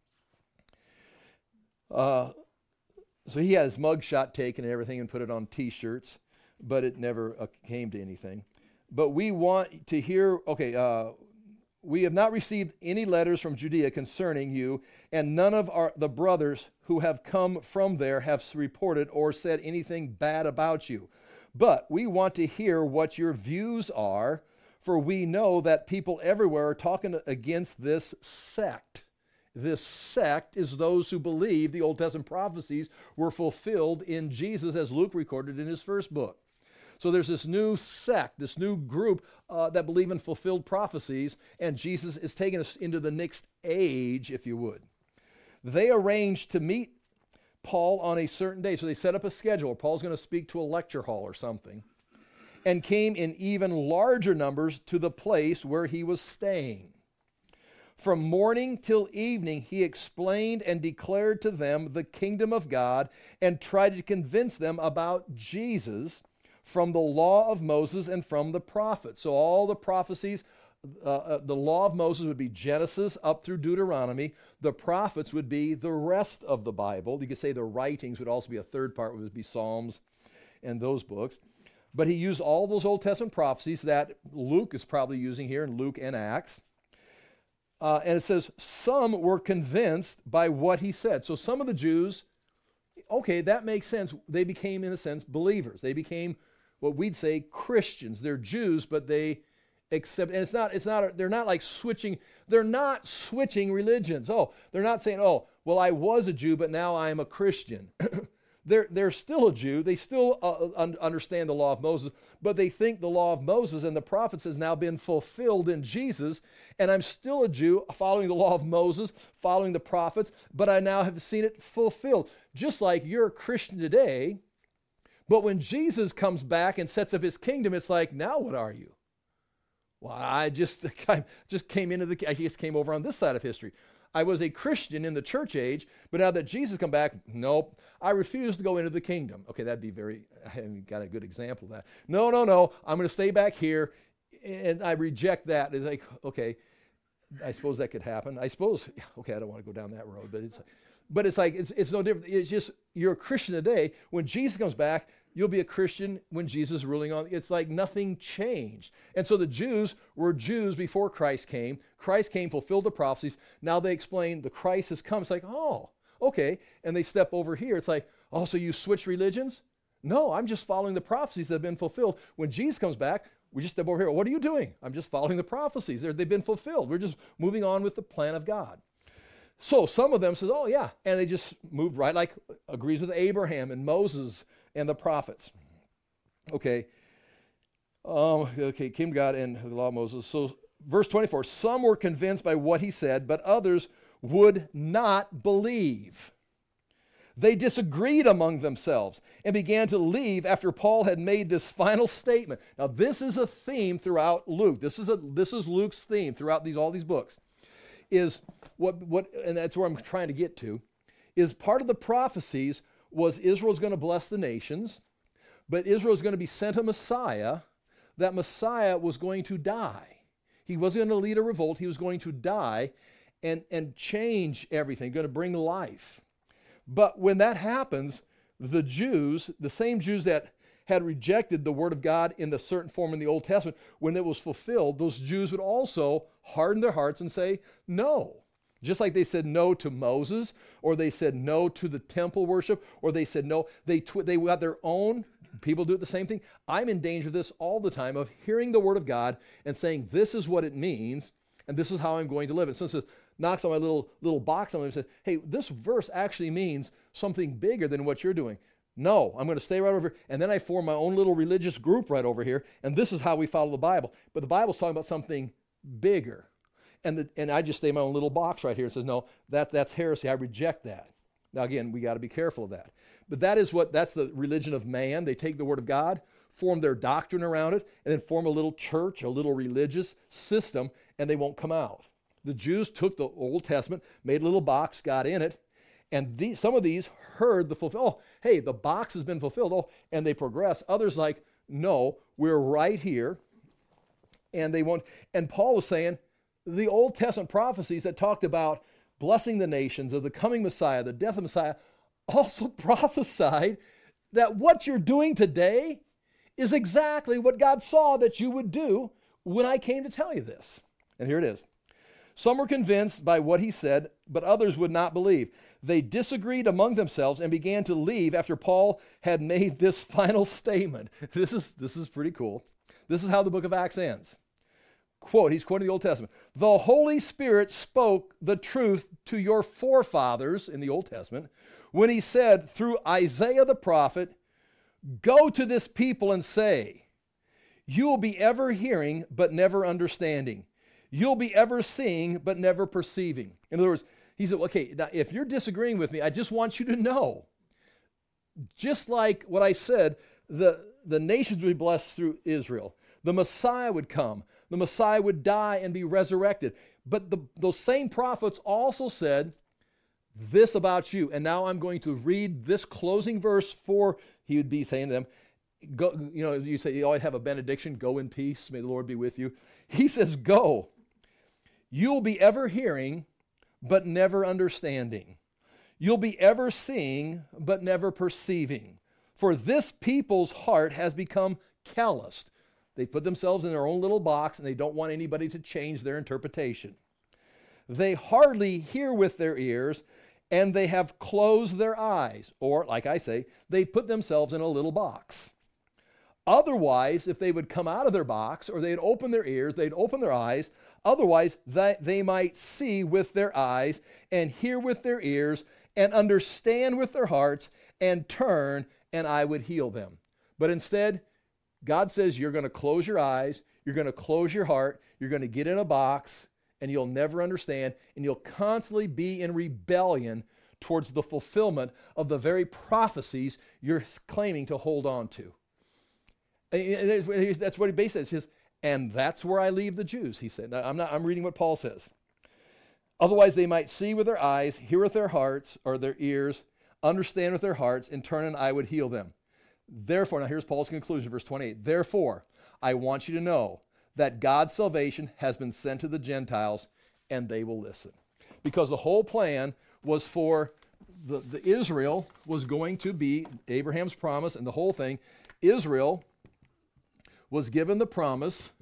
Uh, so he had his mugshot taken and everything and put it on T-shirts, but it never uh, came to anything. But we want to hear, okay, uh, we have not received any letters from Judea concerning you, and none of our the brothers who have come from there have reported or said anything bad about you. But we want to hear what your views are, for we know that people everywhere are talking against this sect. This sect is those who believe the Old Testament prophecies were fulfilled in Jesus, as Luke recorded in his first book. So there's this new sect, this new group uh, that believe in fulfilled prophecies, and Jesus is taking us into the next age, if you would. They arranged to meet Paul on a certain day. So they set up a schedule. Paul's going to speak to a lecture hall or something, and came in even larger numbers to the place where he was staying. From morning till evening, he explained and declared to them the kingdom of God and tried to convince them about Jesus from the law of Moses and from the prophets. So all the prophecies uh, uh, the law of Moses would be Genesis up through Deuteronomy. The prophets would be the rest of the Bible. You could say the writings would also be a third part, would be Psalms and those books. But he used all those Old Testament prophecies that Luke is probably using here in Luke and Acts. Uh, and it says, some were convinced by what he said. So some of the Jews, okay, that makes sense. They became, in a sense, believers. They became what we'd say Christians. They're Jews, but they accept, and it's not, it's not, they're not like switching, they're not switching religions. Oh, they're not saying, oh, well, I was a Jew, but now I'm a Christian. They're, they're still a Jew. They still uh, un- understand the law of Moses, but they think the law of Moses and the prophets has now been fulfilled in Jesus, and I'm still a Jew following the law of Moses, following the prophets, but I now have seen it fulfilled. Just like you're a Christian today, but when Jesus comes back and sets up his kingdom, it's like, now what are you? Well, I just, I just came into the, I just came over on this side of history. I was a Christian in the church age, but now that Jesus come back, nope, I refuse to go into the kingdom. Okay, that'd be very, I haven't got a good example of that. No, no, no, I'm going to stay back here, and I reject that. It's like, okay, I suppose that could happen. I suppose, okay, I don't want to go down that road, but it's, but it's like, it's, it's no different. It's just, you're a Christian today. When Jesus comes back, you'll be a Christian when Jesus is ruling on. It's like nothing changed. And so the Jews were Jews before Christ came. Christ came, fulfilled the prophecies. Now they explain the Christ has come. It's like, oh, okay. And they step over here. It's like, oh, so you switch religions? No, I'm just following the prophecies that have been fulfilled. When Jesus comes back, we just step over here. What are you doing? I'm just following the prophecies. They're, they've been fulfilled. We're just moving on with the plan of God. So some of them says, oh yeah, and they just moved right, like agrees with Abraham and Moses and the prophets. Okay, um, okay, came God and the law of Moses. So verse twenty-four, some were convinced by what he said, but others would not believe. They disagreed among themselves and began to leave after Paul had made this final statement. Now this is a theme throughout Luke. This is a this is Luke's theme throughout these all these books. Is what, what, and that's where I'm trying to get to, is part of the prophecies was Israel's going to bless the nations, but Israel's going to be sent a Messiah. That Messiah was going to die. He wasn't going to lead a revolt. He was going to die and, and change everything, going to bring life. But when that happens, the Jews, the same Jews that had rejected the word of God in the certain form in the Old Testament, when it was fulfilled, those Jews would also harden their hearts and say no. Just like they said no to Moses, or they said no to the temple worship, or they said no, they tw- they got their own, people do it the same thing. I'm in danger of this all the time, of hearing the word of God and saying this is what it means, and this is how I'm going to live. And since it knocks on my little little box on it and says, hey, this verse actually means something bigger than what you're doing. No, I'm going to stay right over here. And then I form my own little religious group right over here. And this is how we follow the Bible. But the Bible's talking about something bigger. And the, and I just stay in my own little box right here and says, no, that, that's heresy. I reject that. Now, again, we got to be careful of that. But that is what, that's the religion of man. They take the word of God, form their doctrine around it, and then form a little church, a little religious system, and they won't come out. The Jews took the Old Testament, made a little box, got in it, and these, some of these heard the fulfill. Oh, hey, the box has been fulfilled. Oh, and they progress. Others like, no, we're right here. And they won't. And Paul was saying the Old Testament prophecies that talked about blessing the nations, of the coming Messiah, the death of Messiah, also prophesied that what you're doing today is exactly what God saw that you would do when I came to tell you this. And here it is. Some were convinced by what he said, but others would not believe. They disagreed among themselves and began to leave after Paul had made this final statement. This is, this is pretty cool. This is how the book of Acts ends. Quote, he's quoting the Old Testament. The Holy Spirit spoke the truth to your forefathers in the Old Testament when he said through Isaiah the prophet, go to this people and say, you will be ever hearing but never understanding. You'll be ever seeing, but never perceiving. In other words, he said, okay, now if you're disagreeing with me, I just want you to know, just like what I said, the, the nations would be blessed through Israel. The Messiah would come. The Messiah would die and be resurrected. But the, those same prophets also said this about you. And now I'm going to read this closing verse for, he would be saying to them, go, you know, you say you always have a benediction, go in peace, may the Lord be with you. He says, go. You'll be ever hearing, but never understanding. You'll be ever seeing, but never perceiving. For this people's heart has become calloused. They put themselves in their own little box and they don't want anybody to change their interpretation. They hardly hear with their ears, and they have closed their eyes. Or, like I say, they put themselves in a little box. Otherwise, if they would come out of their box, or they'd open their ears, they'd open their eyes, otherwise that they might see with their eyes, and hear with their ears, and understand with their hearts, and turn, and I would heal them. But instead, God says you're going to close your eyes, you're going to close your heart, you're going to get in a box, and you'll never understand, and you'll constantly be in rebellion towards the fulfillment of the very prophecies you're claiming to hold on to. And that's what he basically says, and that's where I leave the Jews, he said. Now, I'm not, I'm reading what Paul says. Otherwise, they might see with their eyes, hear with their hearts, or their ears, understand with their hearts, and turn, and I would heal them. Therefore, now here's Paul's conclusion, verse twenty-eight. Therefore, I want you to know that God's salvation has been sent to the Gentiles, and they will listen. Because the whole plan was for the, the Israel was going to be Abraham's promise, and the whole thing, Israel was given the promise,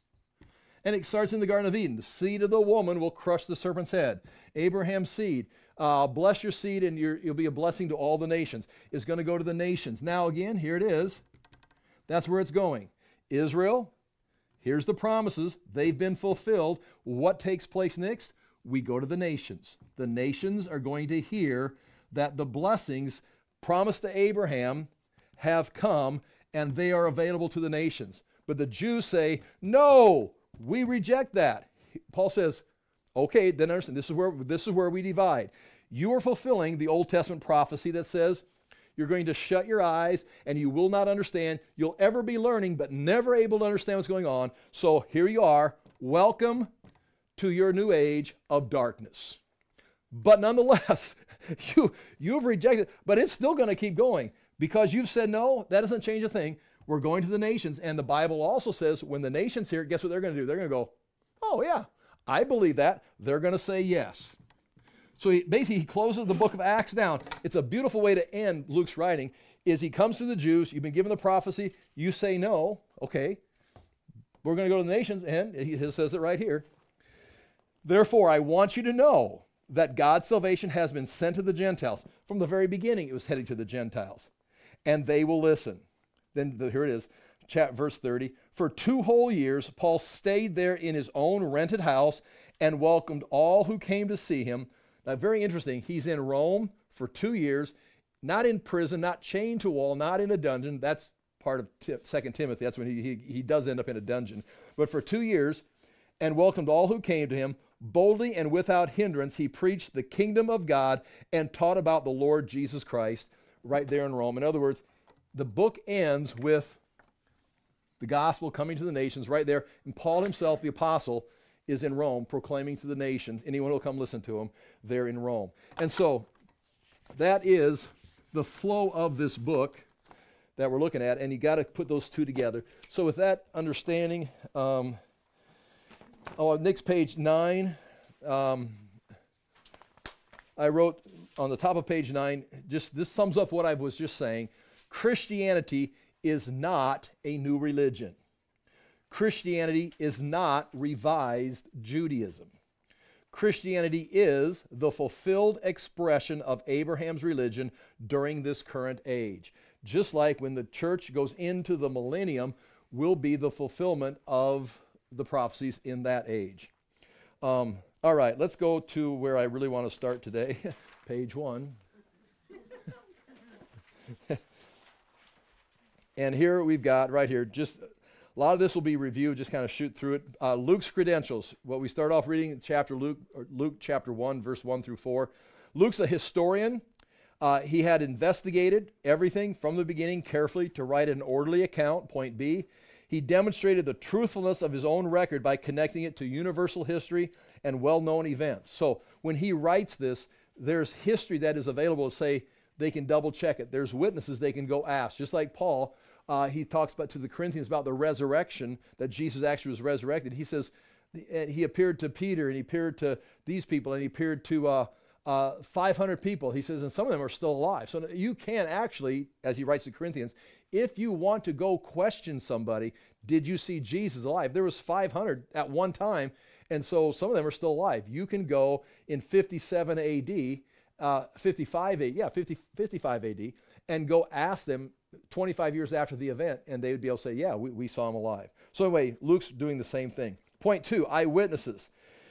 and it starts in the Garden of Eden. The seed of the woman will crush the serpent's head. Abraham's seed, uh, bless your seed, and you're, you'll be a blessing to all the nations. It's going to go to the nations. Now again, here it is. That's where it's going. Israel, here's the promises. They've been fulfilled. What takes place next? We go to the nations. The nations are going to hear that the blessings promised to Abraham have come, and they are available to the nations. But the Jews say, no, we reject that. Paul says, okay, then understand, this is where, this is where we divide. You are fulfilling the Old Testament prophecy that says, you're going to shut your eyes and you will not understand. You'll ever be learning, but never able to understand what's going on. So here you are. Welcome to your new age of darkness. But nonetheless, you, you've rejected, but it's still going to keep going because you've said no. That doesn't change a thing. We're going to the nations. And the Bible also says when the nations hear it, guess what they're going to do? They're going to go, oh yeah, I believe that. They're going to say yes. So he, basically, he closes the book of Acts down. It's a beautiful way to end Luke's writing, is he comes to the Jews, you've been given the prophecy, you say no, okay, we're going to go to the nations, and he says it right here. Therefore, I want you to know that God's salvation has been sent to the Gentiles. From the very beginning, it was heading to the Gentiles, and they will listen. Then the, here it is, chat, verse thirty. For two whole years, Paul stayed there in his own rented house and welcomed all who came to see him. Now, very interesting, he's in Rome for two years, not in prison, not chained to a wall, not in a dungeon. That's part of T- Second Timothy. That's when he, he, he does end up in a dungeon. But for two years, and welcomed all who came to him, boldly and without hindrance, he preached the kingdom of God and taught about the Lord Jesus Christ right there in Rome. In other words, the book ends with the gospel coming to the nations right there. And Paul himself, the apostle, is in Rome proclaiming to the nations. Anyone who will come listen to him, they're in Rome. And so that is the flow of this book that we're looking at, and you got to put those two together. So with that understanding, um, oh, next page nine, um, I wrote on the top of page nine, just this sums up what I was just saying. Christianity is not a new religion. Christianity is not revised Judaism. Christianity is the fulfilled expression of Abraham's religion during this current age. Just like when the church goes into the millennium, will be the fulfillment of the prophecies in that age. Um, all right, let's go to where I really want to start today. Page one. And here we've got, right here, just a lot of this will be reviewed, just kind of shoot through it. Uh, Luke's credentials. What we start off reading in chapter Luke, or Luke chapter one, verse one through four. Luke's a historian. Uh, he had investigated everything from the beginning carefully to write an orderly account, point B. He demonstrated the truthfulness of his own record by connecting it to universal history and well-known events. So when he writes this, there's history that is available to say they can double check it. There's witnesses they can go ask. Just like Paul, Uh, he talks about to the Corinthians about the resurrection, that Jesus actually was resurrected. He says and he appeared to Peter, and he appeared to these people, and he appeared to uh, uh, five hundred people. He says, and some of them are still alive. So you can actually, as he writes to Corinthians, if you want to go question somebody, did you see Jesus alive? There was five hundred at one time, and so some of them are still alive. You can go in fifty-seven A D, uh, fifty-five A D, yeah, fifty, fifty-five A D, and go ask them twenty-five years after the event, and they would be able to say, yeah, we, we saw him alive. So anyway, Luke's doing the same thing. Point two, eyewitnesses.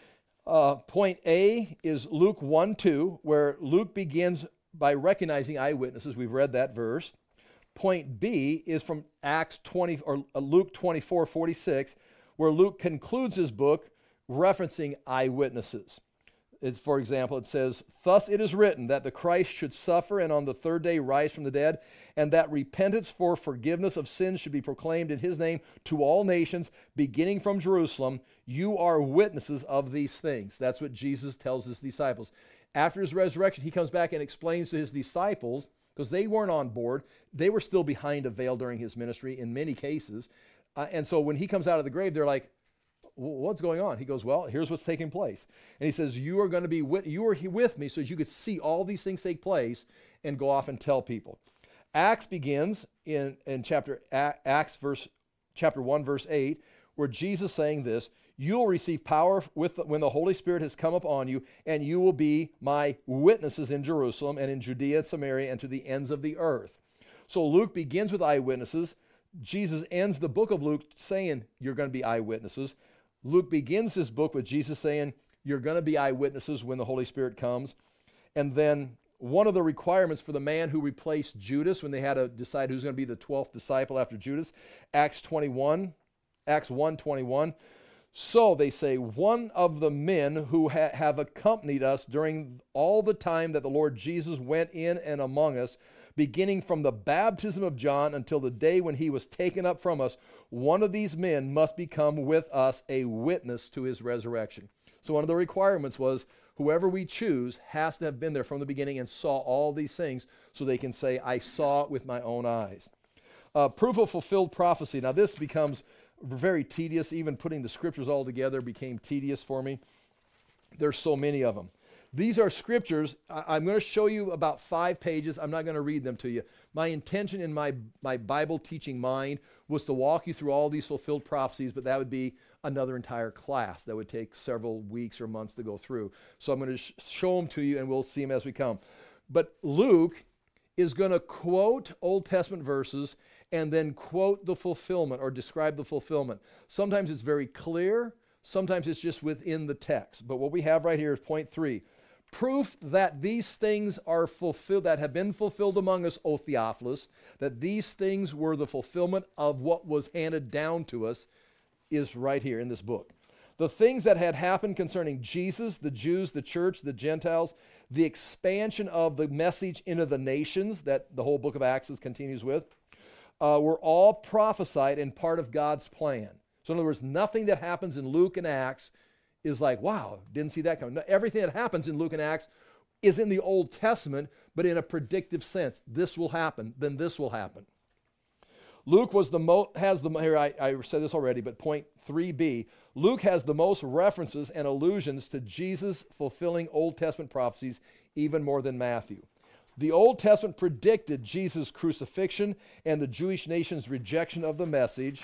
Uh, point A is Luke one two, where Luke begins by recognizing eyewitnesses. We've read that verse. Point B is from Acts twenty or Luke twenty-four forty-six, where Luke concludes his book referencing eyewitnesses. It's, for example, it says, "Thus it is written that the Christ should suffer and on the third day rise from the dead, and that repentance for forgiveness of sins should be proclaimed in his name to all nations, beginning from Jerusalem. You are witnesses of these things." That's what Jesus tells his disciples. After his resurrection, he comes back and explains to his disciples, because they weren't on board. They were still behind a veil during his ministry in many cases. Uh, and so when he comes out of the grave, they're like, what's going on? He goes, well, here's what's taking place. And he says, you are going to be with, you are with me so that you could see all these things take place and go off and tell people. Acts begins in, in chapter Acts verse chapter one, verse eight, where Jesus saying this, "You'll receive power with the, when the Holy Spirit has come upon you, and you will be my witnesses in Jerusalem and in Judea and Samaria and to the ends of the earth." So Luke begins with eyewitnesses. Jesus ends the book of Luke saying, you're going to be eyewitnesses. Luke begins his book with Jesus saying, you're going to be eyewitnesses when the Holy Spirit comes. And then one of the requirements for the man who replaced Judas when they had to decide who's going to be the twelfth disciple after Judas, Acts twenty-one, Acts one twenty-one. "So," they say, "one of the men who ha- have accompanied us during all the time that the Lord Jesus went in and among us, beginning from the baptism of John until the day when he was taken up from us, one of these men must become with us a witness to his resurrection." So one of the requirements was whoever we choose has to have been there from the beginning and saw all these things so they can say, I saw it with my own eyes. Uh, proof of fulfilled prophecy. Now this becomes very tedious. Even putting the scriptures all together became tedious for me. There's so many of them. These are scriptures. I, I'm going to show you about five pages. I'm not going to read them to you. My intention in my, my Bible teaching mind was to walk you through all these fulfilled prophecies, but that would be another entire class that would take several weeks or months to go through. So I'm going to sh- show them to you, and we'll see them as we come. But Luke is going to quote Old Testament verses and then quote the fulfillment or describe the fulfillment. Sometimes it's very clear. Sometimes it's just within the text. But what we have right here is point three. Proof that these things are fulfilled, that have been fulfilled among us, O Theophilus, that these things were the fulfillment of what was handed down to us, is right here in this book. The things that had happened concerning Jesus, the Jews, the church, the Gentiles, the expansion of the message into the nations that the whole book of Acts continues with, uh, were all prophesied and part of God's plan. So in other words, nothing that happens in Luke and Acts is like, wow, didn't see that coming. No, everything that happens in Luke and Acts is in the Old Testament, but in a predictive sense. This will happen, then this will happen. Luke was the mo- has the, here I, I said this already, but point three B, Luke has the most references and allusions to Jesus fulfilling Old Testament prophecies, even more than Matthew. The Old Testament predicted Jesus' crucifixion and the Jewish nation's rejection of the message.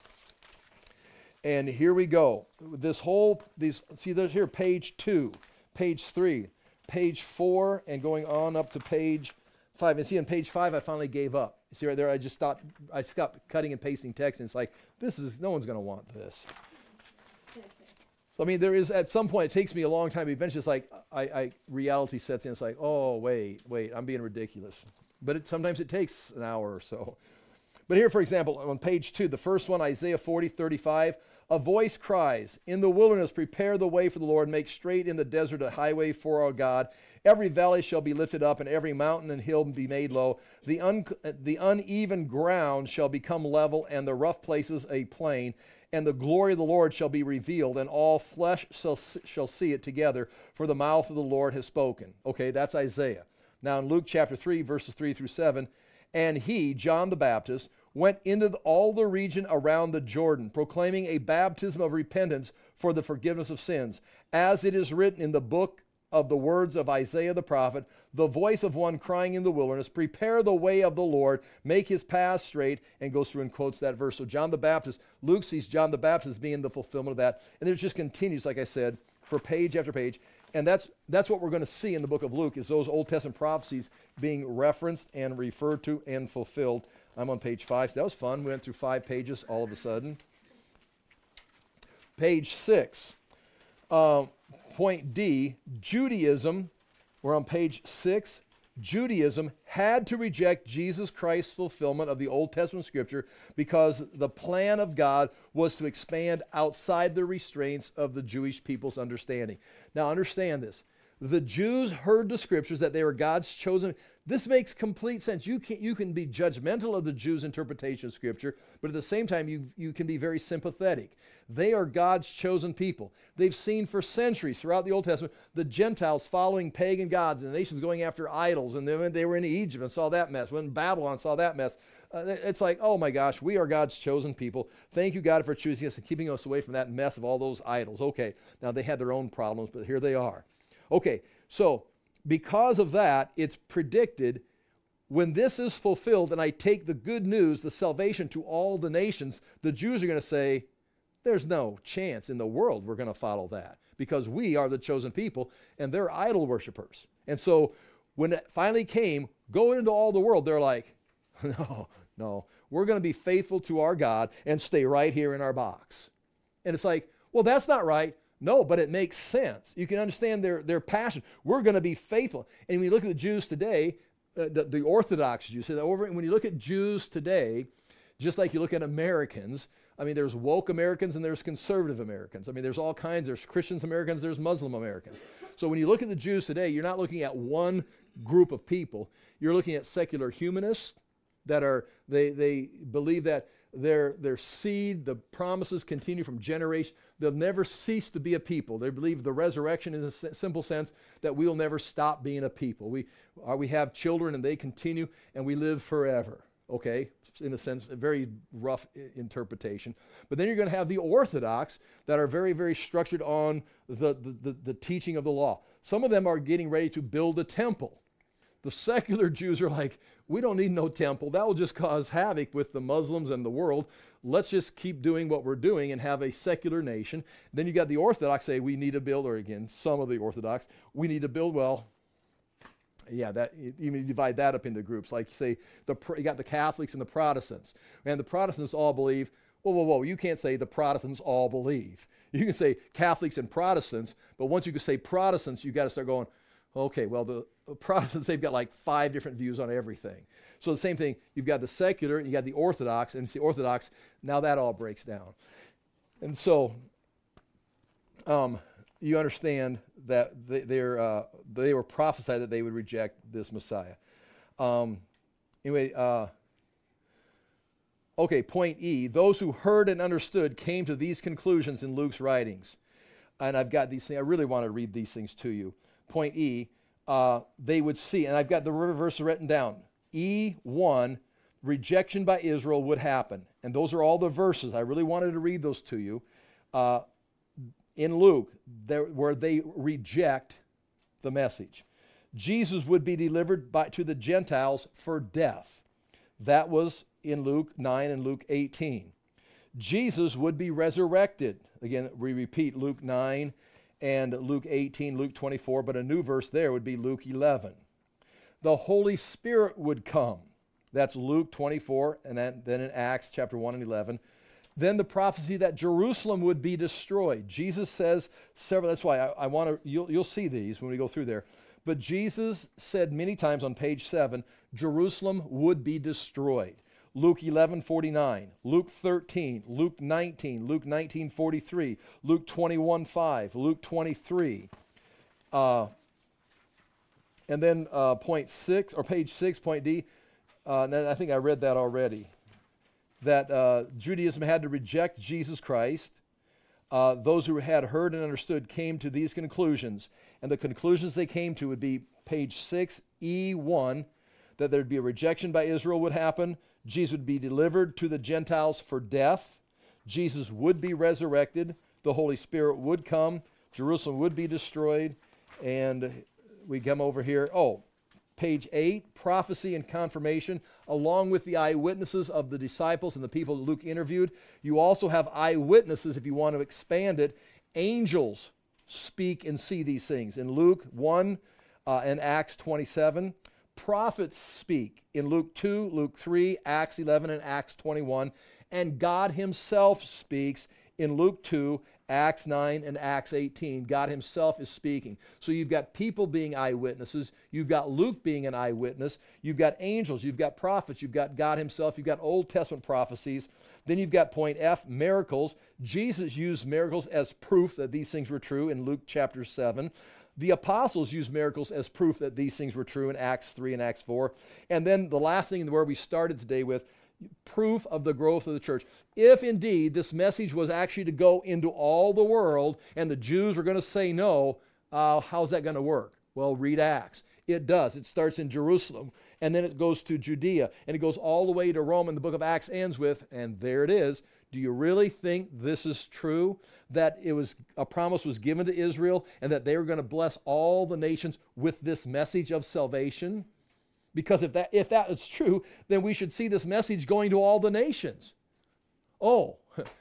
And here we go. This whole, these, see there's here page two, page three, page four, and going on up to page five. And see on page five, I finally gave up. See right there, I just stopped, I stopped cutting and pasting text, and it's like, this is, no one's going to want this. So, I mean, there is, at some point, it takes me a long time. Eventually, it's like, I, I reality sets in. It's like, oh, wait, wait, I'm being ridiculous. But it, sometimes it takes an hour or so. But here, for example, on page two, the first one, Isaiah forty thirty-five, a voice cries, in the wilderness, prepare the way for the Lord, make straight in the desert a highway for our God. Every valley shall be lifted up, and every mountain and hill be made low. The, un- the uneven ground shall become level, and the rough places a plain. And the glory of the Lord shall be revealed, and all flesh shall, shall see it together, for the mouth of the Lord has spoken. Okay, that's Isaiah. Now in Luke chapter three, verses three through seven, and he, John the Baptist, went into the- all the region around the Jordan, proclaiming a baptism of repentance for the forgiveness of sins, as it is written in the book of the words of Isaiah the prophet, the voice of one crying in the wilderness, prepare the way of the Lord, make his path straight, and goes through and quotes that verse. So John the Baptist, Luke sees John the Baptist being the fulfillment of that. And it just continues, like I said, for page after page. And that's that's what we're going to see in the book of Luke, is those Old Testament prophecies being referenced and referred to and fulfilled. I'm on page five. So that was fun. We went through five pages all of a sudden. Page six. Uh, point D, Judaism, we're on page six. Judaism had to reject Jesus Christ's fulfillment of the Old Testament scripture because the plan of God was to expand outside the restraints of the Jewish people's understanding. Now understand this. The Jews heard the scriptures that they were God's chosen. This makes complete sense. You can, you can be judgmental of the Jews' interpretation of scripture, but at the same time, you, you can be very sympathetic. They are God's chosen people. They've seen for centuries throughout the Old Testament the Gentiles following pagan gods and the nations going after idols. And then when they were in Egypt and saw that mess, when Babylon saw that mess, uh, it's like, oh my gosh, we are God's chosen people. Thank you, God, for choosing us and keeping us away from that mess of all those idols. Okay, now they had their own problems, but here they are. Okay, so because of that, it's predicted when this is fulfilled and I take the good news, the salvation to all the nations, the Jews are going to say, there's no chance in the world we're going to follow that because we are the chosen people and they're idol worshipers. And so when it finally came, going into all the world, they're like, no, no, we're going to be faithful to our God and stay right here in our box. And it's like, well, that's not right. No, but it makes sense. You can understand their, their passion. We're going to be faithful. And when you look at the Jews today, uh, the, the Orthodox Jews, so over, when you look at Jews today, just like you look at Americans, I mean, there's woke Americans and there's conservative Americans. I mean, there's all kinds. There's Christians Americans, there's Muslim Americans. So when you look at the Jews today, you're not looking at one group of people. You're looking at secular humanists that are, they, they believe that Their, their seed, the promises continue from generation. They'll never cease to be a people. They believe the resurrection in a simple sense that we'll never stop being a people. We, uh, we have children and they continue and we live forever. Okay, in a sense, a very rough I- interpretation. But then you're going to have the Orthodox that are very, very structured on the, the, the, the teaching of the law. Some of them are getting ready to build a temple. The secular Jews are like, we don't need no temple. That will just cause havoc with the Muslims and the world. Let's just keep doing what we're doing and have a secular nation. Then you got the Orthodox say we need to build, or again, some of the Orthodox, we need to build, well, yeah, that you divide that up into groups. Like say, the you got the Catholics and the Protestants. And the Protestants all believe, whoa, whoa, whoa, you can't say the Protestants all believe. You can say Catholics and Protestants, but once you can say Protestants, you got to start going, okay, well, the Protestants, they've got like five different views on everything. So the same thing, you've got the secular, you got the Orthodox, and it's the Orthodox, now that all breaks down. And so um, you understand that they, they're, uh, they were prophesied that they would reject this Messiah. Um, anyway, uh, okay, point E, those who heard and understood came to these conclusions in Luke's writings. And I've got these things, I really want to read these things to you. Point E, uh, they would see, and I've got the verse written down. E one, rejection by Israel would happen. And those are all the verses. I really wanted to read those to you. Uh, in Luke, there, where they reject the message. Jesus would be delivered by, to the Gentiles for death. That was in Luke nine and Luke eighteen. Jesus would be resurrected. Again, we repeat Luke nine and Luke eighteen, Luke twenty-four, but a new verse there would be Luke eleven. The Holy Spirit would come. That's Luke twenty-four, and then, then in Acts chapter one and eleven. Then the prophecy that Jerusalem would be destroyed. Jesus says several, that's why I, I want to, you'll, you'll see these when we go through there. But Jesus said many times on page seven, Jerusalem would be destroyed. Luke eleven forty-nine, Luke thirteen, Luke nineteen, Luke nineteen forty-three, Luke twenty-one five, Luke twenty-three. Uh, and then uh, point six, or page six, point D, uh, I think I read that already, that uh, Judaism had to reject Jesus Christ. Uh, those who had heard and understood came to these conclusions, and the conclusions they came to would be page six, E one. that there'd be a rejection by Israel would happen. Jesus would be delivered to the Gentiles for death. Jesus would be resurrected. The Holy Spirit would come. Jerusalem would be destroyed. And we come over here. Oh, page eight, prophecy and confirmation, along with the eyewitnesses of the disciples and the people that Luke interviewed. You also have eyewitnesses, if you want to expand it. Angels speak and see these things. In Luke one uh, and Acts twenty-seven. Prophets speak in Luke two, Luke three, Acts eleven, and Acts twenty-one. And God himself speaks in Luke two, Acts nine, and Acts eighteen. God himself is speaking. So you've got people being eyewitnesses. You've got Luke being an eyewitness. You've got angels. You've got prophets. You've got God himself. You've got Old Testament prophecies. Then you've got point F, miracles. Jesus used miracles as proof that these things were true in Luke chapter seven. The apostles used miracles as proof that these things were true in Acts three and Acts four. And then the last thing where we started today with, proof of the growth of the church. If indeed this message was actually to go into all the world and the Jews were going to say no, uh, how's that going to work? Well, read Acts. It does. It starts in Jerusalem, and then it goes to Judea, and it goes all the way to Rome, and the book of Acts ends with, and there it is. Do you really think this is true? That it was a promise was given to Israel, and that they were going to bless all the nations with this message of salvation? Because if that if that is true, then we should see this message going to all the nations. Oh,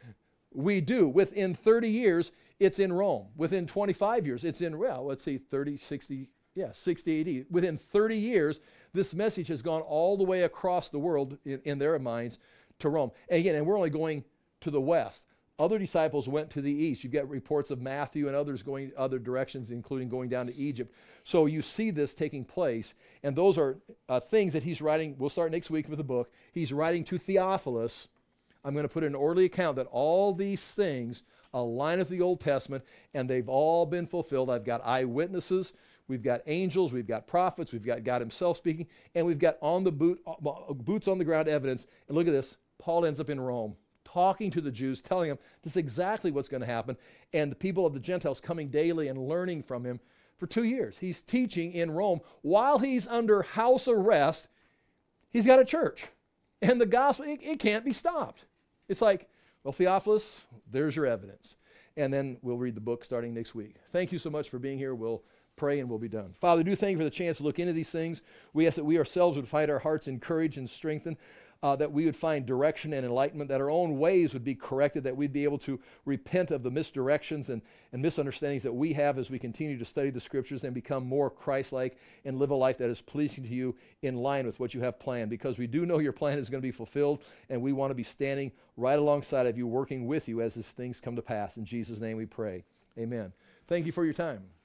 we do. Within thirty years, it's in Rome. Within twenty-five years, it's in, well, let's see, thirty, sixty, yeah, sixty A D. Within thirty years, this message has gone all the way across the world in, in their minds to Rome. And again, and we're only going to the west. Other disciples went to the east. You've got reports of Matthew and others going other directions, including going down to Egypt. So you see this taking place, and those are uh, things that he's writing. We'll start next week with the book. He's writing to Theophilus. I'm going to put in an orderly account that all these things align with the Old Testament, and they've all been fulfilled. I've got eyewitnesses. We've got angels. We've got prophets. We've got God himself speaking, and we've got on the boot, uh, boots on the ground evidence. And look at this. Paul ends up in Rome, talking to the Jews, telling them this is exactly what's going to happen, and the people of the Gentiles coming daily and learning from him for two years. He's teaching in Rome while he's under house arrest. He's got a church, and the gospel, it, it can't be stopped. It's like, well, Theophilus, there's your evidence. And then we'll read the book starting next week. Thank you so much for being here. We'll pray and we'll be done. Father, do thank you for the chance to look into these things. We ask that we ourselves would find our hearts encouraged and strengthened, uh, that we would find direction and enlightenment, that our own ways would be corrected, that we'd be able to repent of the misdirections and, and misunderstandings that we have as we continue to study the Scriptures and become more Christ-like and live a life that is pleasing to you in line with what you have planned, because we do know your plan is going to be fulfilled, and we want to be standing right alongside of you, working with you as these things come to pass. In Jesus' name we pray. Amen. Thank you for your time.